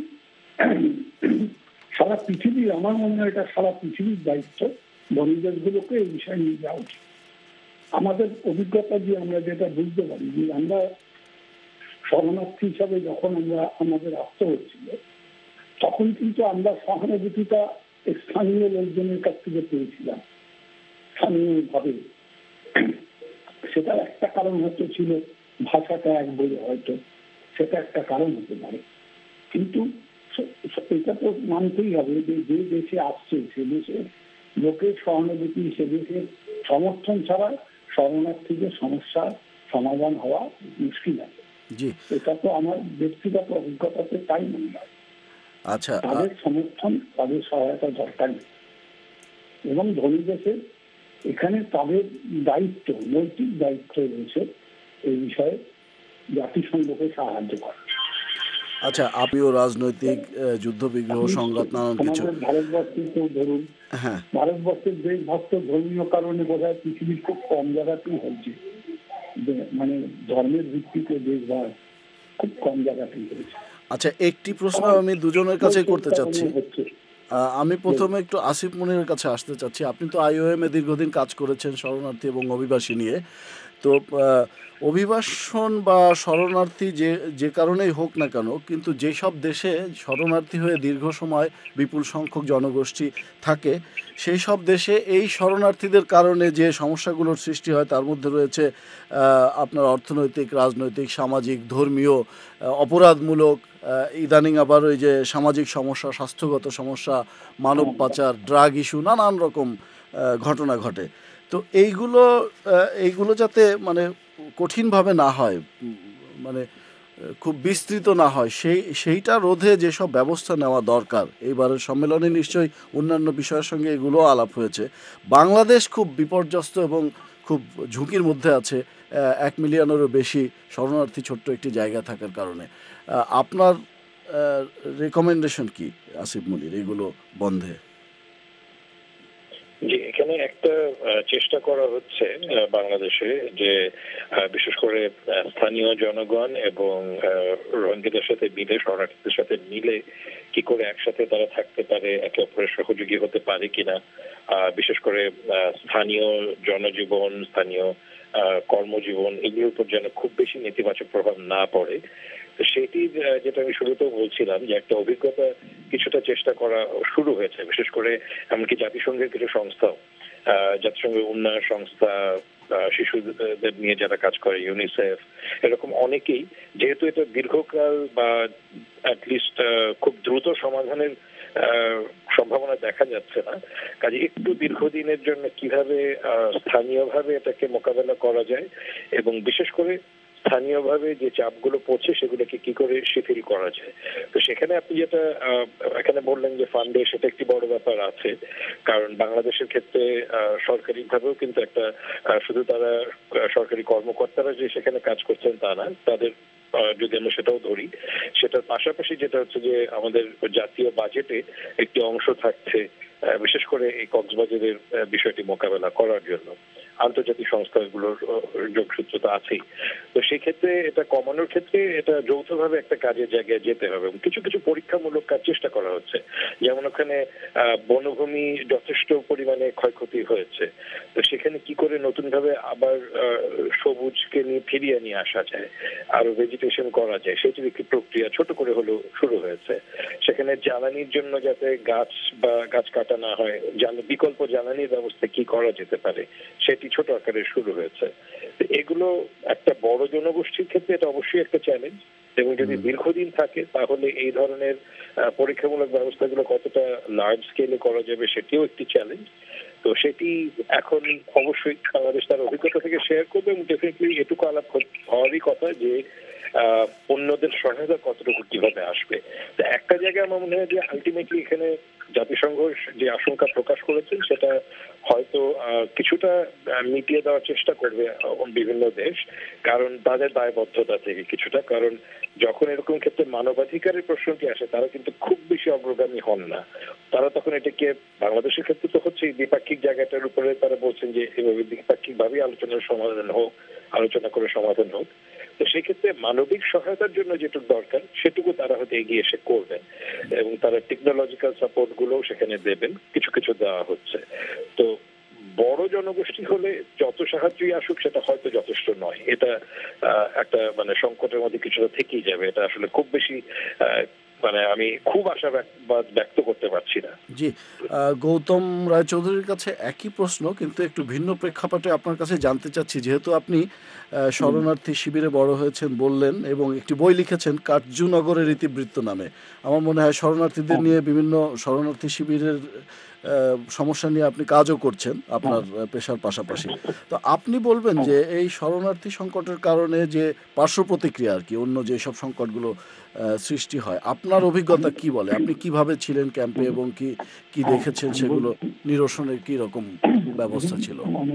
সারা পৃথিবীর, আমার মনে হয় এটা সারা পৃথিবীর দায়িত্ব, ধনী দেশগুলোকে এই বিষয়ে নিয়ে যাওয়া উচিত। আমাদের অভিজ্ঞতা দিয়ে আমরা যেটা বুঝতে পারি যে আমরা শরণার্থী হিসাবে যখন আমরা আমাদের আসতে হচ্ছিল, তখন কিন্তু আমরা সহানুভূতিটা স্থানীয় লোকজনের কাছ থেকে পেয়েছিলাম স্থানীয়ভাবে। সেটার একটা কারণ হয়তো ছিল ভাষাটা এক বলে, হয়তো সেটা একটা কারণ হতে পারে। কিন্তু এটা তো মানতেই হবে যে যে দেশে আসছে সে দেশের লোকের সহানুভূতি, সে দেশের সমর্থন ছাড়া শরণার্থীদের সমস্যার সমাধান হওয়া মুশকিল আছে। এটা তো আমার ব্যক্তিগত অভিজ্ঞতাতে তাই মনে হয়। আচ্ছা, তাদের সমর্থন, তাদের সহায়তা দরকার, এবং ধনী দেশের এখানে তাদের দায়িত্ব, নৈতিক দায়িত্ব রয়েছে এই বিষয়ে জাতিসংঘকে সাহায্য করা। আচ্ছা, আপনিও রাজনৈতিক যুদ্ধ বিগ্রহ সংঘাত নানান কিছু, ভারতবর্ষে তো ধরুন, হ্যাঁ, ভারতবর্ষের দেশভক্ত ধর্মীয় কারণে বোধহয় পৃথিবীর খুব কম জায়গাতেই হচ্ছে, মানে ধর্মের ভিত্তিতে দেশভাগ খুব কম জায়গাতেই হয়েছে। আচ্ছা, একটি প্রশ্ন আমি দুজনের কাছে করতে চাচ্ছি। আমি প্রথমে একটু আসিফ মনিরের কাছে আসতে চাচ্ছি। আপনি তো IOM এ দীর্ঘদিন কাজ করেছেন শরণার্থী এবং অভিবাসী নিয়ে। তো অভিবাসন বা শরণার্থী যে কারণেই হোক না কেন, কিন্তু যেসব দেশে শরণার্থী হয়ে দীর্ঘ সময় বিপুল সংখ্যক জনগোষ্ঠী থাকে, সেই সব দেশে এই শরণার্থীদের কারণে যে সমস্যাগুলোর সৃষ্টি হয় তার মধ্যে রয়েছে আপনার অর্থনৈতিক, রাজনৈতিক, সামাজিক, ধর্মীয়, অপরাধমূলক, ইদানিং আবার ওই যে সামাজিক সমস্যা, স্বাস্থ্যগত সমস্যা, মানব পাচার, ড্রাগ ইস্যু, নানান রকম ঘটনা ঘটে। তো এইগুলো যাতে মানে কঠিনভাবে না হয়, মানে খুব বিস্তৃত না হয়, সেইটা রোধে যেসব ব্যবস্থা নেওয়া দরকার, এইবারের সম্মেলনে নিশ্চয়ই অন্যান্য বিষয়ের সঙ্গে এগুলো আলাপ হয়েছে। বাংলাদেশ খুব বিপর্যস্ত এবং খুব ঝুঁকির মধ্যে আছে 1 মিলিয়নেরও বেশি শরণার্থী ছোট্ট একটি জায়গা থাকার কারণে। আপনার রেকমেন্ডেশন কি আসিফ মনির এইগুলো বন্ধে? যে এখানে একটা চেষ্টা করা হচ্ছে বাংলাদেশে, যে বিশেষ করে স্থানীয় জনগণ এবং রোহিঙ্গাদের সাথে মিলে, শরণার্থীদের সাথে মিলে কি করে একসাথে তারা থাকতে পারে, একে অপরের সহযোগী হতে পারে কিনা, বিশেষ করে স্থানীয় জনজীবন, স্থানীয় কর্মজীবন, এগুলোর উপর যেন খুব বেশি নেতিবাচক প্রভাব না পড়ে। তো সেটি যেটা আমি শুরুতেও বলছিলাম, যে একটা অভিজ্ঞতা কিছুটা চেষ্টা করা শুরু হয়েছে, বিশেষ করে এমনকি জাতিসংঘের কিছু সংস্থা, জাতিসংঘের উন্নয়ন সংস্থা, শিশুদের নিয়ে যারা কাজ করে, ইউনিসেফ, এরকম অনেকেই, যেহেতু এটা দীর্ঘকাল বা অ্যাটলিস্ট খুব দ্রুত সমাধানের সম্ভাবনা দেখা যাচ্ছে না, কাজে একটু দীর্ঘদিনের জন্য কিভাবে স্থানীয়ভাবে এটাকে মোকাবেলা করা যায়, এবং বিশেষ করে স্থানীয়ভাবে যে চাপগুলো পড়ছে সেগুলোকে কি করে শিথিল করা যায়। তো সেখানে আপনি যেটা এখানে বললেন যে ফান্ডে, সেটা একটি বড় ব্যাপার আছে, কারণ বাংলাদেশের ক্ষেত্রে সরকারিভাবেও কিন্তু একটা, শুধু তারা সরকারি কর্মকর্তারা যে সেখানে কাজ করছেন তা না, তাদের যদি আমরা সেটাও ধরি, সেটার পাশাপাশি যেটা হচ্ছে যে আমাদের জাতীয় বাজেটে একটি অংশ থাকছে বিশেষ করে এই কক্সবাজারের বিষয়টি মোকাবেলা করার জন্য। আন্তর্জাতিক সংস্থাগুলোর যোগসূত্রতা আছেই। তো সেই ক্ষেত্রে এটা কমানোর ক্ষেত্রে এটা যৌথভাবে একটা কাজের জায়গায় যেতে হবে। কিছু কিছু পরীক্ষামূলক কাজ চেষ্টা করা হচ্ছে, যেমন ওখানে বনভূমি যথেষ্ট পরিমাণে ক্ষয়ক্ষতি হয়েছে, তো সেখানে কি করে নতুনভাবে আবার সবুজকে নিয়ে ফিরিয়ে নিয়ে আসা যায়, আরো ভেজিটেশন করা যায়, সেটির একটি প্রক্রিয়া ছোট করে হলেও শুরু হয়েছে। সেখানে জ্বালানির জন্য যাতে গাছ কাটা না হয়, বিকল্প জ্বালানির ব্যবস্থা কি করা যেতে পারে, সেটি ছোট আকারে শুরু হয়েছে। এগুলো একটা বড় জনগোষ্ঠীর ক্ষেত্রে এটা অবশ্যই একটা চ্যালেঞ্জ, এবং যদি দীর্ঘদিন থাকে তাহলে এই ধরনের পরীক্ষামূলক ব্যবস্থাগুলো কতটা লার্জ স্কেলে করা যাবে সেটিও একটি চ্যালেঞ্জ। তো সেটি এখন অবশ্যই বাংলাদেশ তার অভিজ্ঞতা থেকে শেয়ার করবে, এবং ডেফিনেটলি এটুকু আলাপ হওয়ারই কথা যে অন্যদের সহায়তা কতটুকু কিভাবে আসবে। তো একটা জায়গায় আমার মনে হয় যে আলটিমেটলি এখানে জাতিসংঘ যে আশঙ্কা প্রকাশ করেছেন সেটা হয়তো কিছুটা মিটিয়ে দেওয়ার চেষ্টা করবে বিভিন্ন দেশ, কারণ তাদের দায়বদ্ধতা থেকে কিছুটা, কারণ যখন এরকম ক্ষেত্রে মানবাধিকারের প্রশ্নটি আসে তারা কিন্তু খুব বেশি অগ্রগামী হন না। তারা তখন এটাকে বাংলাদেশের ক্ষেত্রে তো হচ্ছে দ্বিপাক্ষিক জায়গাটার উপরে তারা বলছেন যে এভাবে দ্বিপাক্ষিক ভাবে আলোচনা করে সমাধান হোক। তো সেক্ষেত্রে মানবিক সহায়তার জন্য যেটুকু দরকার সেটুকু তারা হয়তো এগিয়ে এসে করবেন এবং তারা টেকনোলজিক্যাল সাপোর্ট গুলোও সেখানে দেবেন, কিছু কিছু দেওয়া হচ্ছে। তো বড় জনগোষ্ঠী হলে যত সাহায্যই আসুক সেটা হয়তো যথেষ্ট নয়। এটা একটা মানে সংকটের মধ্যে কিছুটা থেকেই যাবে। এটা আসলে খুব বেশি মানে আমি খুব আশাবাদ ব্যক্ত করতে পারছি না। জি, গৌতম রায়চৌধুরীর কাছে একই প্রশ্ন, কিন্তু একটু ভিন্ন প্রেক্ষাপটে আপনার কাছে জানতে চাচ্ছি। যেহেতু আপনি শরণার্থী শিবিরে বড় হয়েছেন বললেন এবং একটি বই লিখেছেন কার্যনগরের ইতিবৃত্ত নামে, আমার মনে হয় শরণার্থীদের নিয়ে বিভিন্ন শরণার্থী শিবিরের সমস্যা নিয়ে আপনি কাজও করছেন আপনার পেশার পাশাপাশি। তো আপনি বলবেন যে এই শরণার্থী সংকটের কারণে যে পার্শ্ব প্রতিক্রিয়া আর কি, অন্য যেসব সংকটগুলো সৃষ্টি হয়, আপনার অভিজ্ঞতা কি বলে? আপনি কিভাবে ছিলেন ক্যাম্পে এবং কি দেখেছেন, সেগুলো নিরসনের কি রকম ব্যবস্থা ছিল? মানে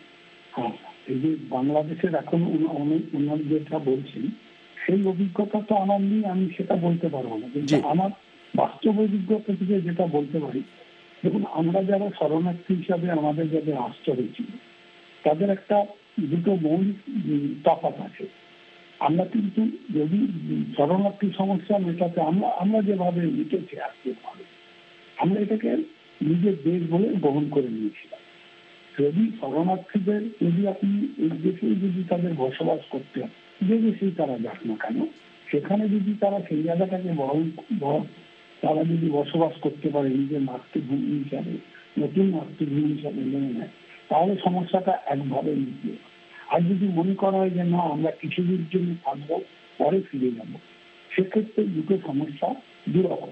এই যে বাংলাদেশের এখন উন্নয়ন যেটা বলছেন সেই অভিজ্ঞতা তো আমার নেই, আমি সেটা বলতে পারবো না। কিন্তু আমার বাস্তব অভিজ্ঞতা থেকে যেটা বলতে পারি, দেখুন আমরা যারা শরণার্থী হিসাবে আমাদের যাদের রাষ্ট্র হয়েছিল তাদের একটা দুটো মৌলিক তফাৎ আছে। আমরা কিন্তু যদি শরণার্থী সমস্যা মেটাতে আমরা যেভাবে মিটেছি আজকে ভাবে, আমরা এটাকে নিজের দেশ বলে গ্রহণ করে নিয়েছিলাম। যদি শরণার্থীদের যদি আপনি এই দেশে যদি তাদের বসবাস করতে হয়, যে দেশেই তারা যাক না কেন, সেখানে যদি তারা সেই জায়গাটাকে তারা যদি বসবাস করতে পারে নিজের মাতৃভূমি হিসাবে, নতুন মাতৃভূমি হিসাবে মেনে নেয়, তাহলে সমস্যাটা একভাবে মিটবে। আর যদি মনে করা হয় যে না আমরা কিছুদিন জন্য থাকবো পরে ফিরে যাব, সেক্ষেত্রে দুটো সমস্যা দুরকম।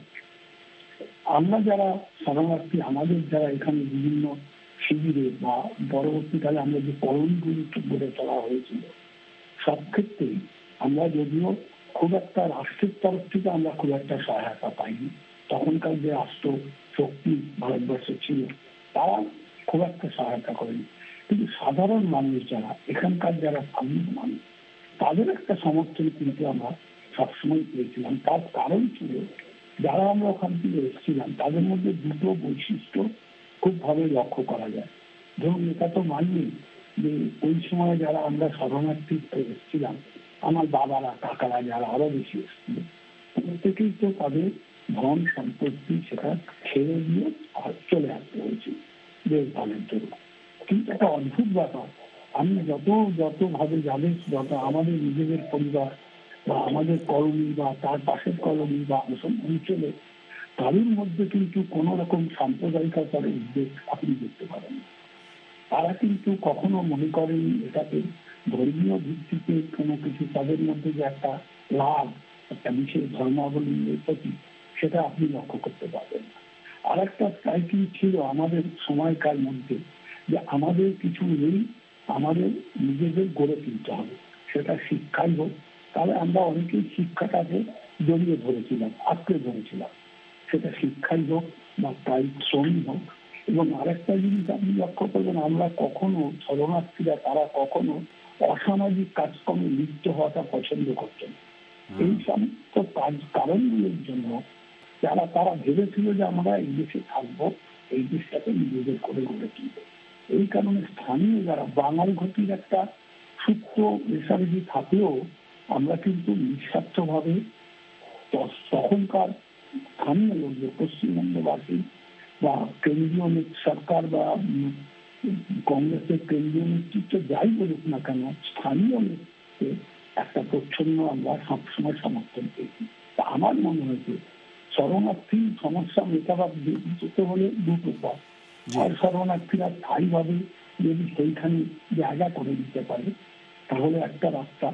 আমরা যারা শরণার্থী, আমাদের যারা এখানে বিভিন্ন শিবিরে বা পরবর্তীকালে আমরা যে কলোনিগুলি গড়ে তোলা হয়েছিল, সব ক্ষেত্রেই আমরা যদিও খুব একটা রাষ্ট্রের তরফ থেকে আমরা খুব একটা সহায়তা পাইনি। তখনকার যে রাষ্ট্র শক্তি ভারতবর্ষে ছিল তারা খুব একটা সহায়তা করেনি, কিন্তু সাধারণ মানুষ যারা এখানকার যারা স্থানীয় মানুষ তাদের একটা সমর্থন কিন্তু আমরা সবসময় পেয়েছিলাম। তার কারণ ছিল যারা আমরা ওখান থেকে এসেছিলাম তাদের মধ্যে দুটো বৈশিষ্ট্য খুব ভাবে লক্ষ্য করা যায়। ধরুন এটা তো মাননি যে ওই সময় যারা আমরা শরণার্থী এসেছিলাম, আমার বাবারা কাকারা যারা আরো বেশি এসেছিল, প্রত্যেকেই তো তাদের ধন সম্পত্তি সেটা ছেড়ে দিয়ে চলে আসতে হয়েছে দেশ ভাবের জন্য। কিন্তু একটা অদ্ভুত ব্যাপার, আমি যত ভাবে যাবে, যত আমাদের নিজেদের পরিবার বা আমাদের কলোনি বা তার পাশের কলোনি বা অঞ্চলে, তাদের মধ্যে কিন্তু কোন রকম সাম্প্রদায়িকতার উদ্বেগ আপনি দেখতে পারেন। তারা কিন্তু কখনো মনে করেন এটাকে ধর্মীয় ভিত্তিতে কোনো কিছু, তাদের মধ্যে যে একটা লাভ, একটা বিশেষ ধর্মাবলম্বীর প্রতি, সেটা আপনি লক্ষ্য করতে পারবেন না। আর একটা স্ট্রাইকিং ছিল আমাদের সময়কার মধ্যে যে আমাদের কিছু নেই, আমাদের নিজেদের গড়ে তুলতে হবে, সেটা শিক্ষাই হোক। তাহলে আমরা অনেকেই শিক্ষাটাকে জড়িয়ে ধরেছিলাম, আঁকড়ে ধরেছিলাম, সেটা শিক্ষাই হোক বা কায়িক শ্রমই হোক। এবং আরেকটা জিনিস আপনি লক্ষ্য করবেন, আমরা কখনো শরণার্থীরা তারা কখনো অসামাজিক কাজকর্মে লিপ্ত হওয়াটা পছন্দ করতেন। এই সমস্ত কারণগুলোর জন্য তারা ভেবেছিল যে আমরা এই দেশে থাকবো, এই দেশটাকে নিজেদের করে গড়ে তুলবো। এই কারণে স্থানীয় যারা বাঙাল ঘটির একটা সুপ্ত রেশারেজি থাকলেও আমরা কিন্তু নিঃস্বার্থ ভাবে তখনকার স্থানীয় লোকদের, পশ্চিমবঙ্গবাসী বা কেন্দ্রীয় সরকার বা কংগ্রেসের কেন্দ্রীয় নেতৃত্ব যাই বলুক না কেন, স্থানীয় নেতৃত্বে একটা প্রচ্ছন্ন আমরা সবসময় সমর্থন পেয়েছি। তা আমার মনে হয়েছে শরণার্থী সমস্যা মেটাবার যেতে হলে দুটো পথ, আর শরণার্থীরা স্থায়ীভাবে যদি সেইখানে জায়গা করে দিতে পারে তাহলে একটা রাস্তা,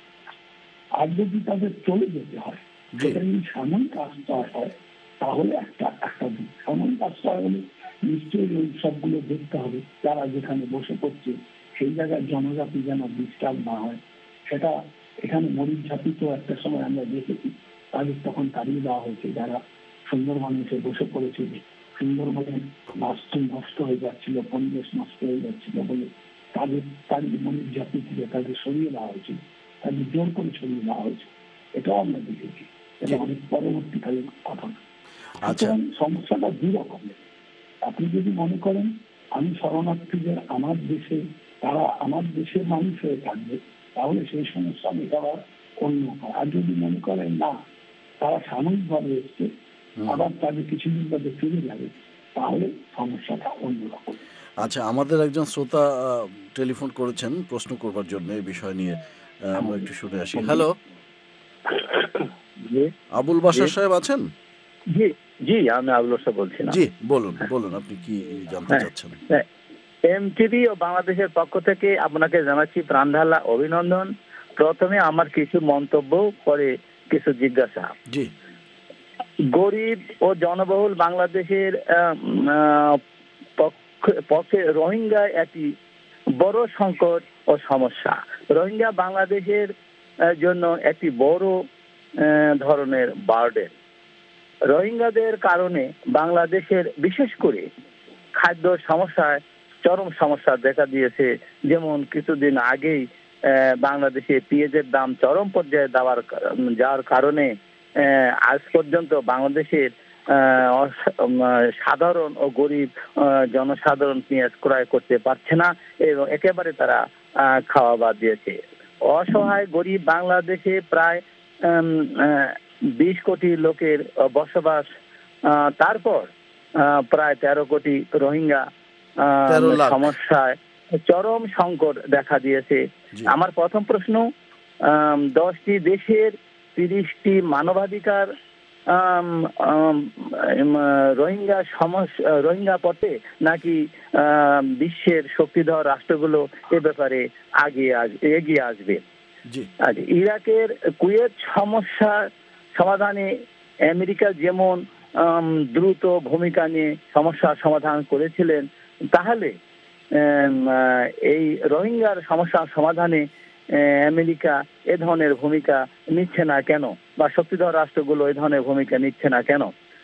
আর যদি তাদের চলে যেতে হয়, যেটা যদি সাময়িক আশ্রয় হয় তাহলে একটা দিক সাময়িক আশ্রয় হলে নিশ্চয়ই ওই সবগুলো দেখতে হবে যারা যেখানে বসে পড়ছে সেই জায়গায় জনজাতি যেন ডিস্টার্ব না হয়। সেটা এখানে মরিচ ঝাঁপি তো একটা সময় আমরা দেখেছি, তাদের তখন তাড়িয়ে দেওয়া হয়েছে যারা সুন্দরবনে এসে বসে পড়েছিল। সুন্দরবনের বাস্তু নষ্ট হয়ে যাচ্ছিল, পরিবেশ নষ্ট হয়ে যাচ্ছিল বলে তাদের মরিচ ঝাঁপি থেকে তাদের সরিয়ে দেওয়া হয়েছিল, তাদের জোর করে সরিয়ে দেওয়া হয়েছে। এটাও আমরা দেখেছি, এটা অনেক পরবর্তীকালীন ঘটনা। আচ্ছা, সমস্যাটা দুই রকমের। আপনি যদি মনে করেন আমি শরণার্থীদের আমার দেশে, তারা আমার দেশের মানুষ হয়ে থাকবে, তাহলে সেই সমস্যা মেটাবার অন্য উপায়। আর যদি মনে করেন না তারা সাময়িকভাবে এসছে, আবার তাদের কিছুদিন বাদে ফিরে যাবে, তাহলে সমস্যাটা অন্যরকম। আচ্ছা, আমাদের একজন শ্রোতা টেলিফোন করেছেন প্রশ্ন করবার জন্য এই বিষয় নিয়ে, আমরা একটু শুনে আসি। হ্যালো, আবুল বাশার সাহেব আছেন? জি জি, আমি আবুল বাশার বলছি। জি, বলুন আপনি কি জানতে চাচ্ছেন? এমটিভি ও বাংলাদেশের পক্ষ থেকে আপনাকে জানাচ্ছি প্রাণঢালা অভিনন্দন। প্রথমে আমার কিছু মন্তব্য, পরে কিছু জিজ্ঞাসা। জি। গরিব ও জনবহুল বাংলাদেশের পক্ষে রোহিঙ্গা একটি বড় সংকট ও সমস্যা। রোহিঙ্গা বাংলাদেশের জন্য একটি বড় ধরনের বার্ডেন। রোহিঙ্গাদের কারণে বাংলাদেশের বিশেষ করে খাদ্য সমস্যায় চরম সমস্যা দেখা দিয়েছে। যেমন কিছুদিন আগেই বাংলাদেশে পেঁয়াজের দাম চরম পর্যায়ে যাওয়ার কারণে আজ পর্যন্ত বাংলাদেশের সাধারণ ও গরিব জনসাধারণ পেঁয়াজ ক্রয় করতে পারছে না এবং একেবারে তারা খাওয়া বাদ দিয়েছে। অসহায় গরিব বাংলাদেশে প্রায় 20 কোটি লোকের বসবাস, তারপর প্রায় 13 কোটি রোহিঙ্গা সমস্যায় চরম সংকট দেখা দিয়েছে। আমার প্রথম প্রশ্ন, 10টি দেশের 30টি মানবাধিকার রোহিঙ্গা পথে নাকি বিশ্বের শক্তিধর রাষ্ট্রগুলো এ ব্যাপারে এগিয়ে আসবে? ইরাকের কুয়েত সমস্যা সমাধানে আমেরিকা যেমন দ্রুত ভূমিকা নিয়ে সমস্যার সমাধান করেছিলেন, তাহলে এই রোহিঙ্গার সমস্যার সমাধানে আমেরিকা এ ধরনের ভূমিকা নিচ্ছে না কেন, বা শক্তিধর রাষ্ট্রগুলো এ ধরনের ভূমিকা নিচ্ছে না কেন?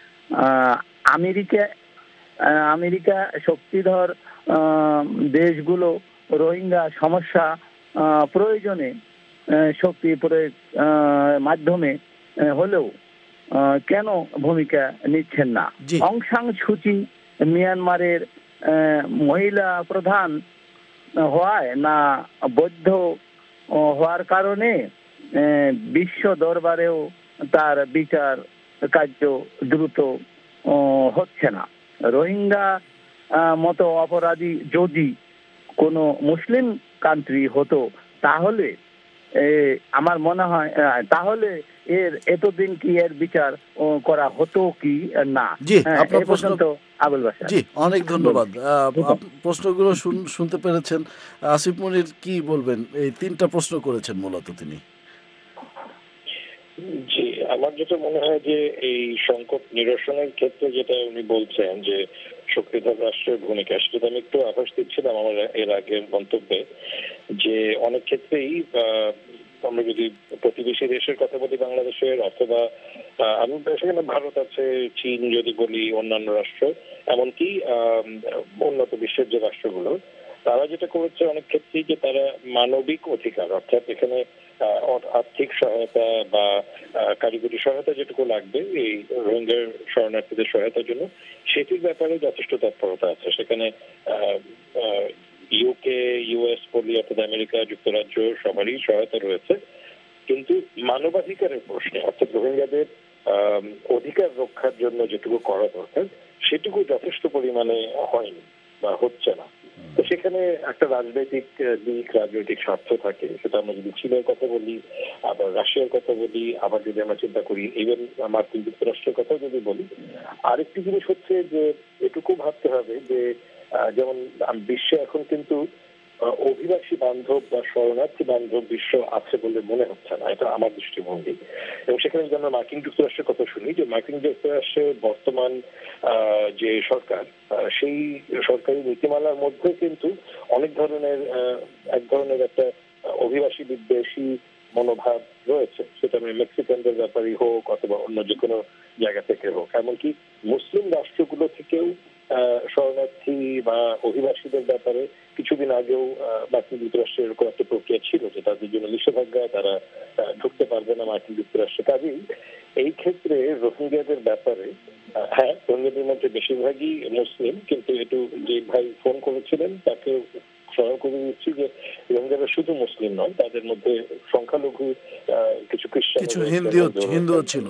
আমেরিকা শক্তিধর দেশগুলো রোহিঙ্গা সমস্যা প্রয়োজনে শক্তি প্রয়োগ মাধ্যমে হলেও কেন ভূমিকা নিচ্ছেন না? অং সান সুচি মিয়ানমারের মহিলা প্রধান হওয়ায় না বৈধ হওয়ার কারণে বিশ্ব দরবারেও তার বিচার কার্য দ্রুত হচ্ছে না? রোহিঙ্গা মতো অপরাধী যদি কোনো মুসলিম কান্ট্রি হতো, তাহলে আমার মনে হয় তাহলে এতদিন কি এর বিচার করা হতো কি না? জি, আপনার প্রশ্ন আবুল বাশার। জি, অনেক ধন্যবাদ। প্রশ্নগুলো শুনতে পেরেছেন। আসিফ মনির কি বলবেন? এই 3টা প্রশ্ন করেছেন মূলত তিনি। জি, আমার যেটা মনে হয় যে এই সংকট নিরসনের ক্ষেত্রে যেটা উনি বলছেন যে শক্তিধর রাষ্ট্রের ভূমিকা, সেটা আমি একটু আভাস দিচ্ছিলাম আমার এর আগের মন্তব্যে, যে অনেক ক্ষেত্রেই আমরা যদি প্রতিবেশী দেশের কথা বলি বাংলাদেশের, অথবা আমি সেখানে ভারত আছে, চীন যদি বলি, অন্যান্য রাষ্ট্র, এমনকি উন্নত বিশ্বের যে রাষ্ট্রগুলো, তারা যেটা করেছে অনেক ক্ষেত্রেই যে তারা মানবিক অধিকার, অর্থাৎ এখানে আর্থিক সহায়তা বা কারিগরি সহায়তা যেটুকু লাগবে এই রোহিঙ্গা শরণার্থীদের সহায়তার জন্য, সেটির ব্যাপারে যথেষ্ট তৎপরতা আছে। সেখানে ইউকে, ইউএস বলি, অর্থাৎ আমেরিকা যুক্তরাজ্য, সবারই সহায়তা রয়েছে। কিন্তু মানবাধিকারের প্রশ্নে, অর্থাৎ রোহিঙ্গাদের অধিকার রক্ষার জন্য যেটুকু করা দরকার, সেটুকু যথেষ্ট পরিমাণে হয়নি বা হচ্ছে না। তো সেখানে একটা রাজনৈতিক দিক, রাজনৈতিক স্বার্থ থাকে। সেটা আমরা যদি চীনের কথা বলি, আবার রাশিয়ার কথা বলি, আবার যদি আমরা চিন্তা করি ইভেন মার্কিন যুক্তরাষ্ট্রের কথা যদি বলি, আরেকটি জিনিস হচ্ছে যে এটুকু ভাবতে হবে যে যেমন বিশ্বে এখন কিন্তু অভিবাসী বান্ধব বা শরণার্থী বান্ধব বিশ্ব আছে বলে মনে হচ্ছে না, এটা আমার দৃষ্টিভঙ্গি। এবং সেখানে যদি আমরা মার্কিন যুক্তরাষ্ট্রের কথা শুনি, যে মার্কিন যুক্তরাষ্ট্রের বর্তমান যে সরকার, সেই সরকারি নীতিমালার মধ্যে কিন্তু অনেক ধরনের এক ধরনের একটা অভিবাসী বিদ্বেষী মনোভাব রয়েছে। সেটা মেক্সিকানদের ব্যাপারই হোক অথবা অন্য যে কোনো জায়গা থেকে হোক, এমনকি মুসলিম রাষ্ট্রগুলো থেকেও শরণার্থী বা অভিবাসীদের ব্যাপারে কিছুদিন আগেও মার্কিন যুক্তরাষ্ট্রের এরকম একটা প্রক্রিয়া ছিল যে তাদের জন্য নিষেধাজ্ঞা, তারা ঢুকতে পারবে না মার্কিন যুক্তরাষ্ট্রে। কাজেই এই ক্ষেত্রে রোহিঙ্গাদের ব্যাপারে হ্যাঁ, রোহিঙ্গাদের মধ্যে বেশিরভাগই মুসলিম, কিন্তু একটু যে ভাই ফোন করেছিলেন তাকে স্মরণ করে দিচ্ছি যে রোহিঙ্গারা শুধু মুসলিম নয়, তাদের মধ্যে সংখ্যালঘু কিছু খ্রিস্টান, কিছু হিন্দু ছিল।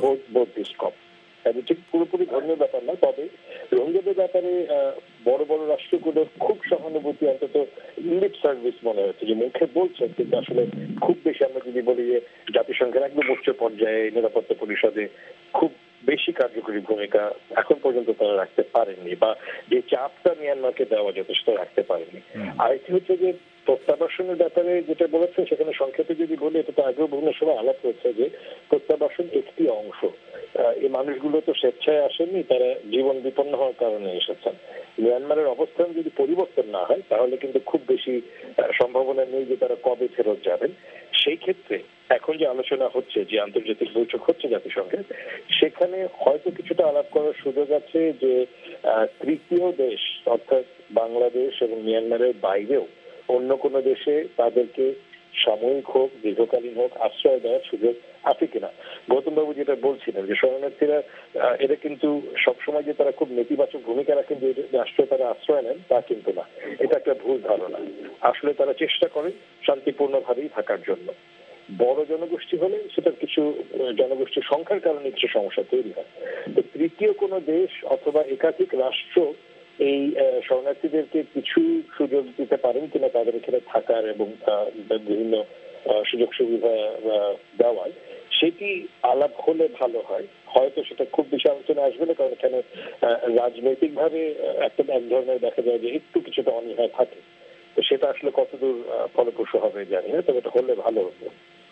ঠিক পুরোপুরি ধর্মীয় ব্যাপার না, তবে রোহিঙ্গাদের ব্যাপারে বড় বড় রাষ্ট্রগুলোর খুব সহানুভূতি, অন্তত লিপ সার্ভিস মনে হচ্ছে, যে মুখে বলছে কিন্তু আসলে খুব বেশি, আমরা যদি বলি যে জাতিসংঘের একদম উচ্চ পর্যায়ে নিরাপত্তা পরিষদে খুব বেশি কার্যকরী ভূমিকা এখন পর্যন্ত তারা রাখতে পারেননি, বা যে চাপটা মিয়ানমারকে দেওয়া যথেষ্ট রাখতে পারেনি। আরেকটি হচ্ছে যে প্রত্যাবাসনের ব্যাপারে যেটা বলেছে, সেখানে সংক্ষেপে যদি বলি, এটা তো আগেও বিভিন্ন সময় আলাপ হয়েছে যে প্রত্যাবাসন একটি অংশ। এই মানুষগুলো তো স্বেচ্ছায় আসেননি, তারা জীবন বিপন্ন হওয়ার কারণে এসেছেন। মিয়ানমারের অবস্থান যদি পরিবর্তন না হয় তাহলে কিন্তু খুব বেশি সম্ভাবনা নেই যে তারা কবে ফেরত যাবেন। সেই ক্ষেত্রে এখন যে আলোচনা হচ্ছে, যে আন্তর্জাতিক বৈঠক হচ্ছে জাতিসংঘে, সেখানে হয়তো কিছুটা আলাপ করার সুযোগ আছে যে তৃতীয় দেশ অর্থাৎ বাংলাদেশ এবং মিয়ানমারের বাইরেও অন্য কোনো দেশে তাদেরকে সাময়িক হোক দীর্ঘকালীন হোক আশ্রয় দেওয়ার সুযোগ আছে কিনা। গৌতমবাবু যেটা বলছিলেন যে শরণার্থীরা এটা কিন্তু সবসময় যে তারা খুব নেতিবাচক ভূমিকা রাখেন যে রাষ্ট্রে তারা আশ্রয় নেন তা কিন্তু না, এটা একটা ভুল ধারণা। আসলে তারা চেষ্টা করে শান্তিপূর্ণভাবেই থাকার জন্য। বড় জনগোষ্ঠী হলে সেটার কিছু জনগোষ্ঠীর সংখ্যার কারণে কিছু সমস্যা তৈরি হয়। তো তৃতীয় কোনো দেশ অথবা একাধিক রাষ্ট্র এই শরণার্থীদেরকে কিছু সুযোগ দিতে পারেন কিনা তাদের এখানে থাকার এবং বিভিন্ন সুযোগ সুবিধা দেওয়ার, সেটি আলাপ হলে ভালো হয়। হয়তো সেটা খুব বেশি আলোচনা আসবে না, কারণ এখানে রাজনৈতিক ভাবে এক ধরনের দেখা যায় যে একটু কিছুটা অনীহা থাকে। তো সেটা আসলে কতদূর ফলপ্রসূ হবে জানি না, তবে এটা হলে ভালো হতো।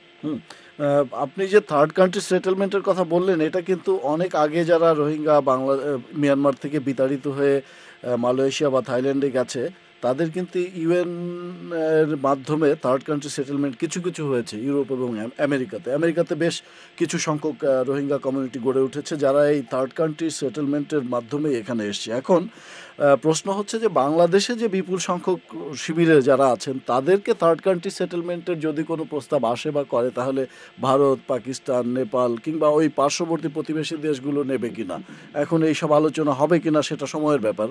আপনি যে থার্ড কান্ট্রি সেটেলমেন্টের কথা বললেন, এটা কিন্তু অনেক আগে যারা রোহিঙ্গা মিয়ানমার থেকে বিতাড়িত হয়ে মালয়েশিয়া বা থাইল্যান্ডে গেছে, তাদের কিন্তু ইউএন এর মাধ্যমে থার্ড কান্ট্রি সেটেলমেন্ট কিছু কিছু হয়েছে ইউরোপ এবং আমেরিকাতে বেশ কিছু সংখ্যক রোহিঙ্গা কমিউনিটি গড়ে উঠেছে যারা এই থার্ড কান্ট্রি সেটেলমেন্টের মাধ্যমে এখানে এসছে। এখন প্রশ্ন হচ্ছে যে বাংলাদেশে যে বিপুল সংখ্যক শিবিরে যারা আছেন তাদেরকে থার্ড কান্ট্রি সেটেলমেন্টের যদি কোনো প্রস্তাব আসে বা করে, তাহলে ভারত, পাকিস্তান, নেপাল কিংবা ওই পার্শ্ববর্তী প্রতিবেশী দেশগুলো নেবে কিনা, এখন এইসব আলোচনা হবে কিনা সেটা সময়ের ব্যাপার।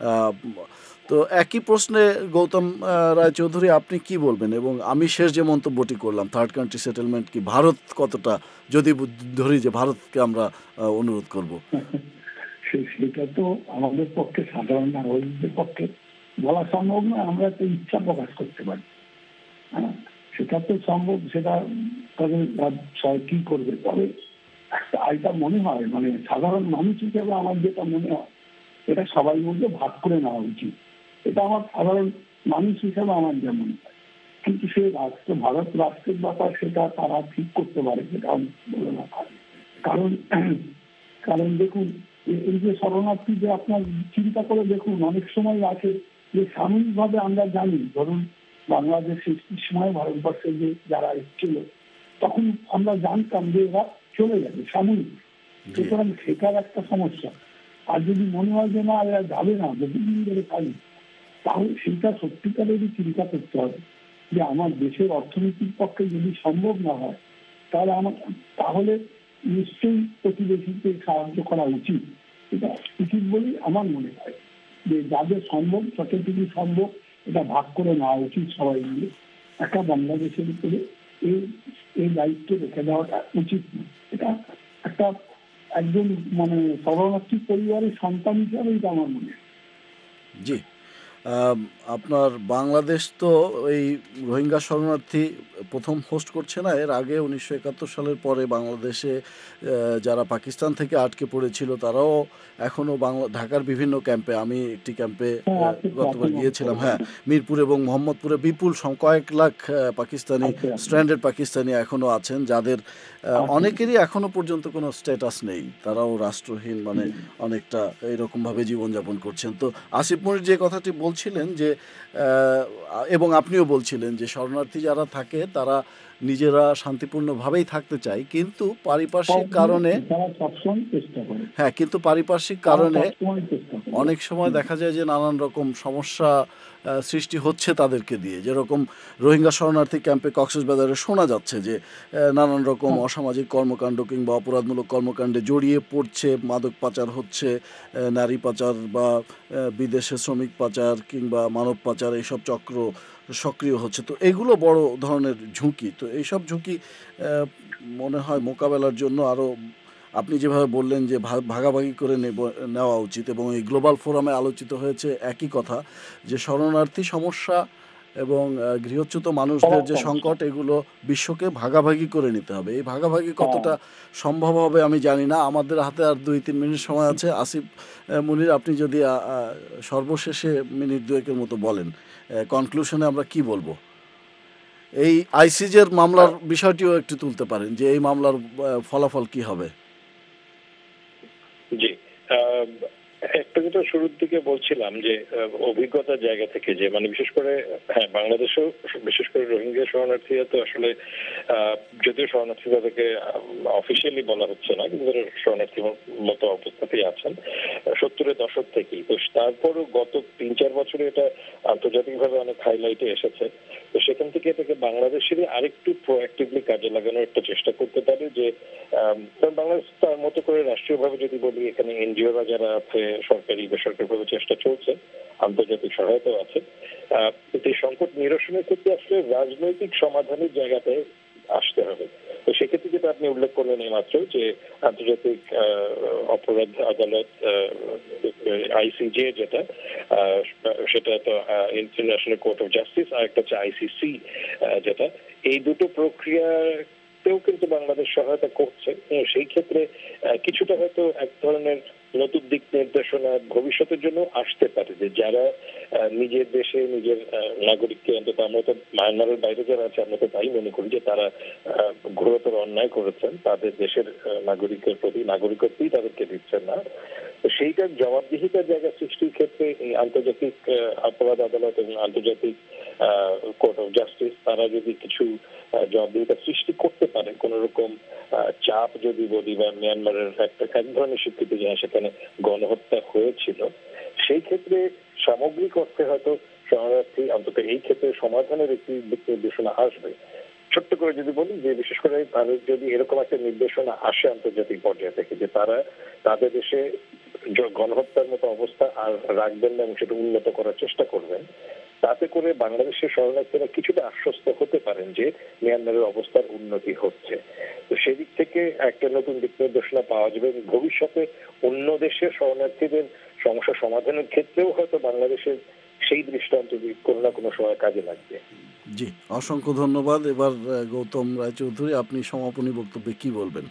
তো একই প্রশ্নে গৌতম রায়চৌধুরী আপনি কি বলবেন? এবং আমি শেষ যে মন্তব্যটি করলাম, থার্ড কান্ট্রি সেটেলমেন্ট কি ভারত কতটা, যদি ধরি যে ভারতকে আমরা অনুরোধ করব? সেটা তো আমাদের পক্ষে, সাধারণ নাগরিকদের পক্ষে বলা সম্ভব নয়। আমরা তো ইচ্ছা প্রকাশ করতে পারি, হ্যাঁ, সেটা তো সম্ভব, সেটা তাদের কি করবে। তবে এটা মনে হয়, মানে সাধারণ মানুষ হিসেবে আমার যেটা মনে হয়, এটা সবাই মধ্যে ভাগ করে নেওয়া উচিত। এটা আমার সাধারণ মানুষ হিসেবে আমার যেমন হয়, কিন্তু সে ভারত রাষ্ট্রের ব্যাপার, সেটা তারা ঠিক করতে পারে, সেটা বলে না। কারণ দেখুন, এই যে শরণার্থী, যে আপনার চিন্তা করে দেখুন, অনেক সময় আছে যে সাময়িকভাবে আমরা জানি, ধরুন বাংলাদেশ সৃষ্টির সময় ভারতবর্ষে যে যারা এসেছিল, তখন আমরা জানতাম যে এরা চলে যাবে সাময়িক, সুতরাং সেটার একটা সমস্যা। আর যদি মনে হয় যে না, এরা যাবে না, বহুদিন ধরে থাকবে, তাহলে সেটা সত্যিকারেরই চিন্তা করতে হবে যে আমার দেশের অর্থনীতির পক্ষে যদি সম্ভব না হয়, তাহলে নিশ্চয়ই প্রতিবেশীকে সাহায্য করা উচিত। এটা উচিত বলেই আমার মনে হয় যে যাদের সম্ভব, যতটুকু সম্ভব এটা ভাগ করে নেওয়া উচিত সবাই মিলে। একা বাংলাদেশের উপরে এই দায়িত্ব রেখে দেওয়াটা উচিত না। এটা একটা একজন মানে শরণার্থী পরিবারের সন্তান হিসাবে এটা আমার মনে হয়। জি, আপনার বাংলাদেশ তো এই রোহিঙ্গা শরণার্থী প্রথম হোস্ট করছে না। এর আগে 1971 সালের পরে বাংলাদেশে যারা পাকিস্তান থেকে আটকে পড়েছিল তারাও এখনও ঢাকার বিভিন্ন ক্যাম্পে, আমি একটি ক্যাম্পে গতবার গিয়েছিলাম, হ্যাঁ, মিরপুর এবং মোহাম্মদপুরে বিপুল কয়েক লাখ পাকিস্তানি, স্ট্র্যান্ডেড পাকিস্তানি এখনও আছেন, যাদের অনেকেরই এখনও পর্যন্ত কোনো স্ট্যাটাস নেই, তারাও রাষ্ট্রহীন, মানে অনেকটা এইরকমভাবে জীবনযাপন করছেন। তো আসিফ মনির যে কথাটি বলছিলেন যে, এবং আপনিও বলছিলেন যে শরণার্থী যারা থাকে তারা নিজেরা শান্তিপূর্ণভাবেই থাকতে চায়, কিন্তু পারিপার্শ্বিক কারণে তারা সবসময় চেষ্টা করে। হ্যাঁ, কিন্তু পারিপার্শ্বিক কারণে অনেক সময় দেখা যায় যে নানান রকম সমস্যা সৃষ্টি হচ্ছে তাদেরকে দিয়ে। যেরকম রোহিঙ্গা শরণার্থী ক্যাম্পে কক্সবাজারে শোনা যাচ্ছে যে নানান রকম অসামাজিক কর্মকাণ্ড কিংবা অপরাধমূলক কর্মকাণ্ডে জড়িয়ে পড়ছে, মাদক পাচার হচ্ছে, নারী পাচার বা বিদেশে শ্রমিক পাচার কিংবা মানব পাচার, এইসব চক্র সক্রিয় হচ্ছে। তো এগুলো বড় ধরনের ঝুঁকি। তো এইসব ঝুঁকি মনে হয় মোকাবেলার জন্য আরও আপনি যেভাবে বললেন যে ভাগাভাগি করে নেওয়া উচিত, এবং এই গ্লোবাল ফোরামে আলোচিত হয়েছে একই কথা যে শরণার্থী সমস্যা এবং গৃহচ্যুত মানুষদের যে সংকট, এগুলো বিশ্বকে ভাগাভাগি করে নিতে হবে। এই ভাগাভাগি কতটা সম্ভব হবে আমি জানি না। আমাদের হাতে আর 2-3 মিনিট সময় আছে। আসিফ মুনির, আপনি যদি সর্বশেষে মিনিট 2-এর মতো বলেন, কনক্লুশনে আমরা কি বলবো? এই আইসিজের মামলার বিষয়টিও একটু তুলতে পারেন যে এই মামলার ফলাফল কি হবে। জি, একটা যেটা শুরুর দিকে বলছিলাম যে অভিজ্ঞতার জায়গা থেকে যে মানে বিশেষ করে বাংলাদেশেও বিশেষ করে রোহিঙ্গা শরণার্থীরা তো আসলে যদিও শরণার্থী তাদেরকে অফিসিয়ালি বলা হচ্ছে না, কিন্তু তারা শরণার্থীর মতো অবস্থাতেই আছেন 70-এর দশক থেকেই। তো তারপরও গত 3-4 বছরে এটা আন্তর্জাতিকভাবে অনেক হাইলাইটে এসেছে। তো সেখান থেকে এটাকে বাংলাদেশেরই আরেকটু প্রোঅ্যাক্টিভলি কাজে লাগানোর একটা চেষ্টা করতে পারে যে বাংলাদেশ তার মতো করে রাষ্ট্রীয়ভাবে যদি বলি, এখানে এনজিওরা যারা আছে সরকারি বেসরকারিভাবে চেষ্টা চলছে, আন্তর্জাতিক সহায়তাও আছে। এই সংকট নিরসনের ক্ষেত্রে আসলে রাজনৈতিক সমাধানের জায়গাতে আসতে হবে। তো সেক্ষেত্রে যেটা আপনি উল্লেখ করলেন এইমাত্র যে আন্তর্জাতিক অপরাধ আদালত আইসিজে, যেটা সেটা তো ইন্টারন্যাশনাল কোর্ট অফ জাস্টিস, আর একটা হচ্ছে আইসিসি, যেটা এই দুটো প্রক্রিয়াতেও কিন্তু বাংলাদেশ সহায়তা করছে। সেই ক্ষেত্রে কিছুটা হয়তো এক ধরনের নতুন দিক নির্দেশনা ভবিষ্যতের জন্য আসতে পারে যে যারা নিজের দেশে নিজের নাগরিককে, অন্তত আমরা তো মায়ানমারের বাইরে যারা আছে আমরা তো তাই মনে করি যে তারা ঘোরতর অন্যায় করেছেন, তাদের দেশের নাগরিকের প্রতি নাগরিকত্বই তাদেরকে দিচ্ছেন না। তো সেইটার জবাবদিহিতার জায়গা সৃষ্টির ক্ষেত্রে এই আন্তর্জাতিক অপরাধ আদালত এবং আন্তর্জাতিক কোর্ট অফ জাস্টিস তারা যদি কিছু জবাবদিহিতা সৃষ্টি করতে পারে, কোন রকম চাপ যদি বলি, বা মিয়ানমারের একটা এক ধরনের স্বীকৃতি যে সেখানে গণহত্যা হয়েছিল, সেই ক্ষেত্রে সামগ্রিক অর্থে হয়তো শরণার্থী অন্তত এই ক্ষেত্রে সমাধানের একটি দিক নির্দেশনা আসবে। ছোট্ট করে যদি বলি যে বিশেষ করে তাদের যদি এরকম একটা নির্দেশনা আসে আন্তর্জাতিক পর্যায়ে থেকে যে তারা তাদের দেশে গণহত্যার মতো অবস্থা আর রাখবেন না এবং সেটা উন্নত করার চেষ্টা করবেন, তাতে করে বাংলাদেশের শরণার্থীরা কিছুটা আশ্বস্ত হতে পারেন যে মিয়ানমারের অবস্থার উন্নতি হচ্ছে। তো সেদিক থেকে একটা নতুন দিক নির্দেশনা পাওয়া যাবে এবং ভবিষ্যতে অন্য দেশের শরণার্থীদের সমস্যা সমাধানের ক্ষেত্রেও হয়তো বাংলাদেশের সেই দৃষ্টান্ত কোনো না কোনো সময় কাজে লাগবে। জি, অসংখ্য ধন্যবাদ। এবার গৌতম রায়চৌধুরী, আপনি সমাপনী বক্তব্যে কি বলবেন?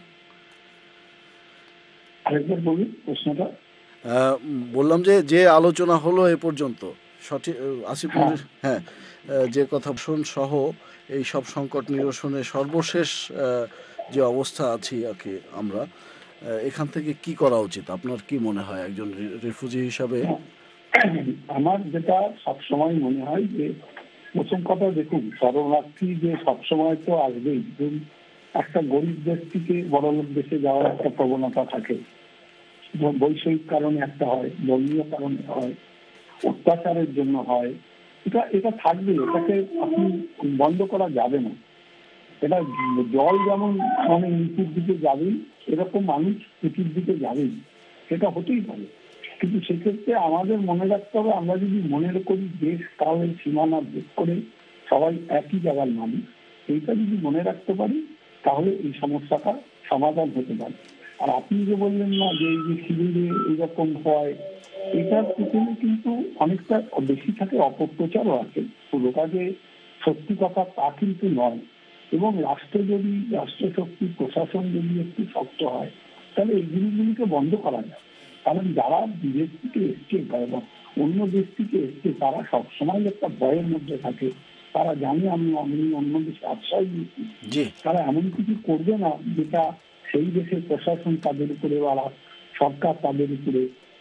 আরেকবার বলুন প্রশ্নটা। বললাম যে আলোচনা হলো এ পর্যন্ত, সঠিক আসিফ মুনির, যে কথা সহ এই সব সংকট নিরসনে সর্বশেষ যে অবস্থা আছি আমরা, এখান থেকে কি করা উচিত আপনার কি মনে হয় একজন রিফিউজি হিসাবে? আমার যেটা সবসময় মনে হয় যে প্রথম কথা, দেখুন শরণার্থী যে সবসময় তো আসবেই। একটা গরিব দেশ থেকে বড়লোক দেশে যাওয়ার একটা প্রবণতা থাকে, বৈষয়িক কারণে একটা হয়, ধর্মীয় কারণে হয়, অত্যাচারের জন্য হয়, এটা থাকবে, এটাকে আপনি বন্ধ করা যাবে না। এটা জল যেমন মানে নিচের দিকে যাবেই, এরকম মানুষ নিচের দিকে যাবেই, সেটা হতেই পারে। কিন্তু সেক্ষেত্রে আমাদের মনে রাখতে হবে, আমরা যদি মনে করি দেশ কালের সীমানা ভেদ করে সবাই একই জায়গার মানুষ, এইটা যদি মনে রাখতে পারি তাহলে এই সমস্যাটা সমাধান হতে পারে। আর আপনি যে বললেন না যে এই যে শিবিরে এইরকম হয়, এটার পিছনে কিন্তু অনেকটা বেশি থাকে অপপ্রচারও আছে। পুরোটা যে সত্যি কথা তা কিন্তু নয়। এবং রাষ্ট্রশক্তি প্রশাসন যদি একটু শক্ত হয় তাহলে এই জিনিসগুলিকে বন্ধ করা যায়। কারণ যারা বিদেশ থেকে এসছে বা অন্য দেশ থেকে এসছে তারা সবসময় একটা ভয়ের মধ্যে থাকে। তারা জানে আমি অন্য দেশে আশ্রয় দিয়েছি, তারা এমন কিছু করবে না যেটা সেই দেশের প্রশাসন তাদের উপরে বা সরকার তাদের উপরে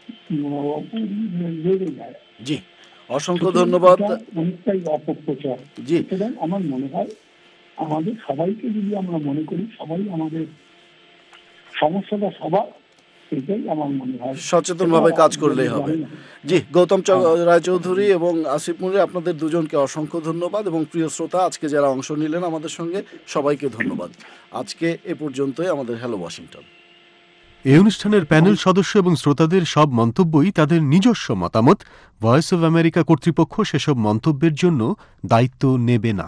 রেগে যায়। জি, অসংখ্য ধন্যবাদ। অনেকটাই অপপ্রচার। আমার মনে হয় আমাদের সবাইকে যদি আমরা মনে করি সবাই আমাদের সমস্যাটা সবার, এটাই আমার মনে হয় সচেতনভাবে কাজ করলেই হবে। জি, গৌতম রায়চৌধুরী এবং আসিফ মুরে, আপনাদের দুজনকে অসংখ্য ধন্যবাদ, এবং প্রিয় শ্রোতা আজকে যারা অংশ নিলেন আমাদের সঙ্গে সবাইকে ধন্যবাদ। আজকে এ পর্যন্তই আমাদের হ্যালো ওয়াশিংটন। এই অনুষ্ঠানের প্যানেল সদস্য এবং শ্রোতাদের সব মন্তব্যই তাদের নিজস্ব মতামত। ভয়েস অব আমেরিকা কর্তৃপক্ষ সেসব মন্তব্যের জন্য দায়িত্ব নেবে না।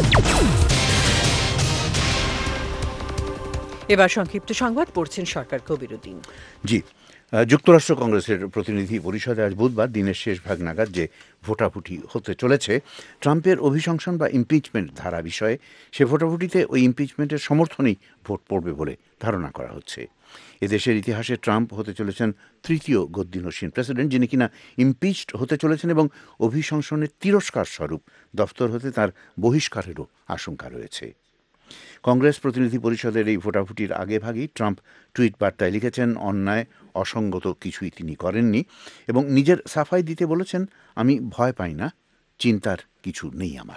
এবার সংক্ষিপ্ত সংবাদ পড়ছেন সরকার কবিরুদ্দিন। জি, যুক্তরাষ্ট্র কংগ্রেসের প্রতিনিধি পরিষদে আজ বুধবার দিনের শেষ ভাগ নাগাদ যে ভোটাভুটি হতে চলেছে ট্রাম্পের অভিশংসন বা ইমপিচমেন্ট ধারা বিষয়ে, সে ভোটাভুটিতে ওই ইমপিচমেন্টের সমর্থনেই ভোট পড়বে বলে ধারণা করা হচ্ছে। এদেশের ইতিহাসে ট্রাম্প হতে চলেছেন তৃতীয় গদ্দিনসীন প্রেসিডেন্ট যিনি কিনা ইমপিচড হতে চলেছেন, এবং অভিশংসনের তিরস্কার স্বরূপ দফতর হতে তার বহিষ্কারেরও আশঙ্কা রয়েছে। কংগ্রেস প্রতিনিধি পরিষদের এই ভোটাভুটির আগেভাগেই ট্রাম্প টুইট বার্তায় লিখেছেন, অন্যায় অসঙ্গত কিছুই তিনি করেননি, এবং নিজের সাফাই দিতে বলেছেন, আমি ভয় পাই না, চিন্তার কিছু নেই আমার।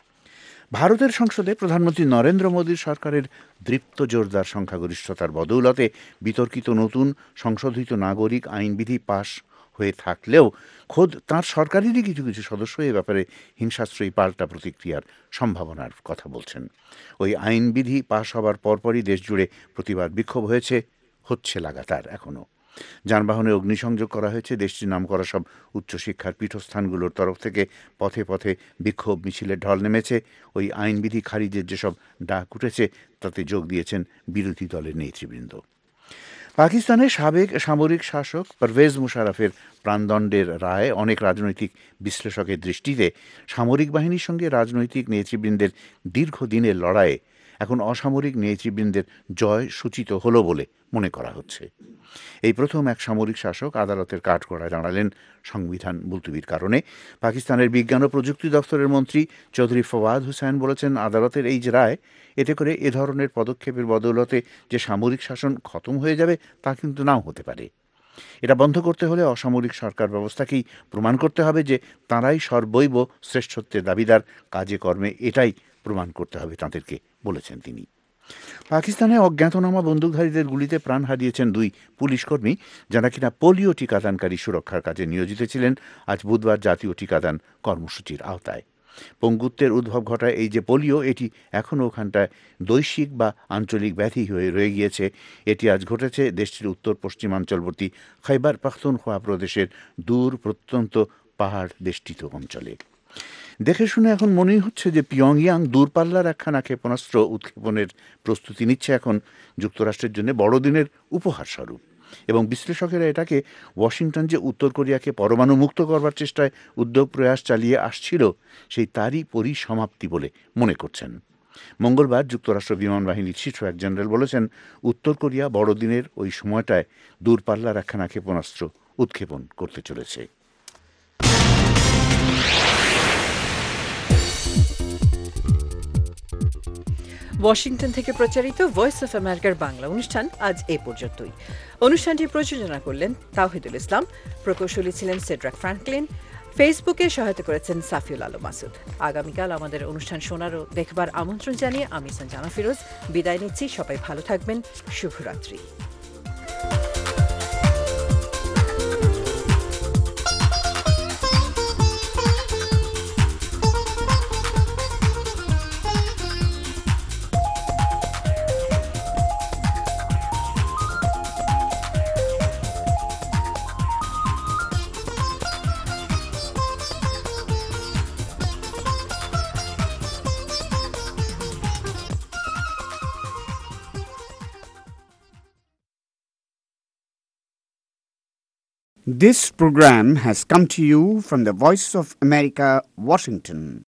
ভারতের সংসদে প্রধানমন্ত্রী নরেন্দ্র মোদীর সরকারের দৃপ্ত জোরদার সংখ্যাগরিষ্ঠতার বদৌলতে বিতর্কিত নতুন সংশোধিত নাগরিক আইনবিধি পাশ হয়ে থাকলেও খোদ তাঁর সরকারেরই কিছু কিছু সদস্য এ ব্যাপারে হিংসাশ্রয়ী পাল্টা প্রতিক্রিয়ার সম্ভাবনার কথা বলছেন। ওই আইনবিধি পাশ হবার পরপরই দেশজুড়ে প্রতিবাদ বিক্ষোভ হচ্ছে লাগাতার এখনও। যানবাহনে অগ্নিসংযোগ করা হয়েছে। দেশটির নামকরা সব উচ্চশিক্ষার পীঠস্থানগুলোর তরফ থেকে পথে পথে বিক্ষোভ মিছিলের ঢল নেমেছে। ওই আইনবিধি খারিজের যেসব ডাক উঠেছে তাতে যোগ দিয়েছেন বিরোধী দলের নেতৃবৃন্দ। পাকিস্তানের সাবেক সামরিক শাসক পারভেজ মুশারফের প্রাণদণ্ডের রায় অনেক রাজনৈতিক বিশ্লেষকের দৃষ্টিতে সামরিক বাহিনীর সঙ্গে রাজনৈতিক নেতৃবৃন্দের দীর্ঘদিনের লড়াইয়ে এখন অসামরিক নেতৃবৃন্দের জয় সূচিত হল বলে মনে করা হচ্ছে। এই প্রথম এক সামরিক শাসক আদালতের কাঠগড়ায় দাঁড়ালেন সংবিধান মুলতবির কারণে। পাকিস্তানের বিজ্ঞান ও প্রযুক্তি দফতরের মন্ত্রী চৌধুরী ফওয়াদ হুসাইন বলেছেন, আদালতের এই যে রায়, এতে করে এ ধরনের পদক্ষেপের বদৌলতে যে সামরিক শাসন খতম হয়ে যাবে তা কিন্তু নাও হতে পারে। এটা বন্ধ করতে হলে অসামরিক সরকার ব্যবস্থাকেই প্রমাণ করতে হবে যে তাঁরাই সর্বৈব শ্রেষ্ঠত্বের দাবিদার, কাজে কর্মে এটাই প্রমাণ করতে হবে তাঁদেরকে, বলেছেন তিনি। পাকিস্তানে অজ্ঞাতনামা বন্দুকধারীদের গুলিতে প্রাণ হারিয়েছেন দুই পুলিশকর্মী যারা কিনা পোলিও টিকাদানকারী সুরক্ষার কাজে নিয়োজিত ছিলেন আজ বুধবার জাতীয় টিকাদান কর্মসূচির আওতায়। পঙ্গুত্বের উদ্ভব ঘটায় এই যে পোলিও, এটি এখনও ওখানটায় বৈশ্বিক বা আঞ্চলিক ব্যাধি হয়ে রয়ে গিয়েছে। এটি আজ ঘটেছে দেশটির উত্তর পশ্চিমাঞ্চলবর্তী খৈবার পাখতুনখোয়া প্রদেশের দূর প্রত্যন্ত পাহাড় বেষ্টিত অঞ্চলে। দেখে শুনে এখন মনেই হচ্ছে যে পিয়ংইয়াং দূরপাল্লার একখানা ক্ষেপণাস্ত্র উৎক্ষেপণের প্রস্তুতি নিচ্ছে এখন যুক্তরাষ্ট্রের জন্য বড়দিনের উপহার স্বরূপ, এবং বিশ্লেষকেরা এটাকে ওয়াশিংটন যে উত্তর কোরিয়াকে পরমাণু মুক্ত করবার চেষ্টায় উদ্যোগ প্রয়াস চালিয়ে আসছিল সেই তারই পরিসমাপ্তি বলে মনে করছেন। মঙ্গলবার যুক্তরাষ্ট্র বিমান বাহিনীর শীর্ষ এক জেনারেল বলেছেন, উত্তর কোরিয়া বড়দিনের ওই সময়টায় দূরপাল্লার একখানা ক্ষেপণাস্ত্র উৎক্ষেপণ করতে চলেছে। ওয়াশিংটন থেকে প্রচারিত ভয়েস অফ আমেরিকার বাংলা অনুষ্ঠান আজ এ পর্যন্তই। অনুষ্ঠানটি প্রযোজনা করলেন তাওহিদুল ইসলাম, প্রকৌশলী ছিলেন সেড্রাক ফ্রাঙ্কলিন, ফেসবুকে সহায়তা করেছেন সাফিউল আলম মাসুদ। আগামীকাল আমাদের অনুষ্ঠান শোনার ও দেখবার আমন্ত্রণ জানিয়ে আমি সঞ্জানা ফিরোজ বিদায় নিচ্ছি। সবাই ভালো থাকবেন। শুভরাত্রি। This program has come to you from the Voice of America, Washington.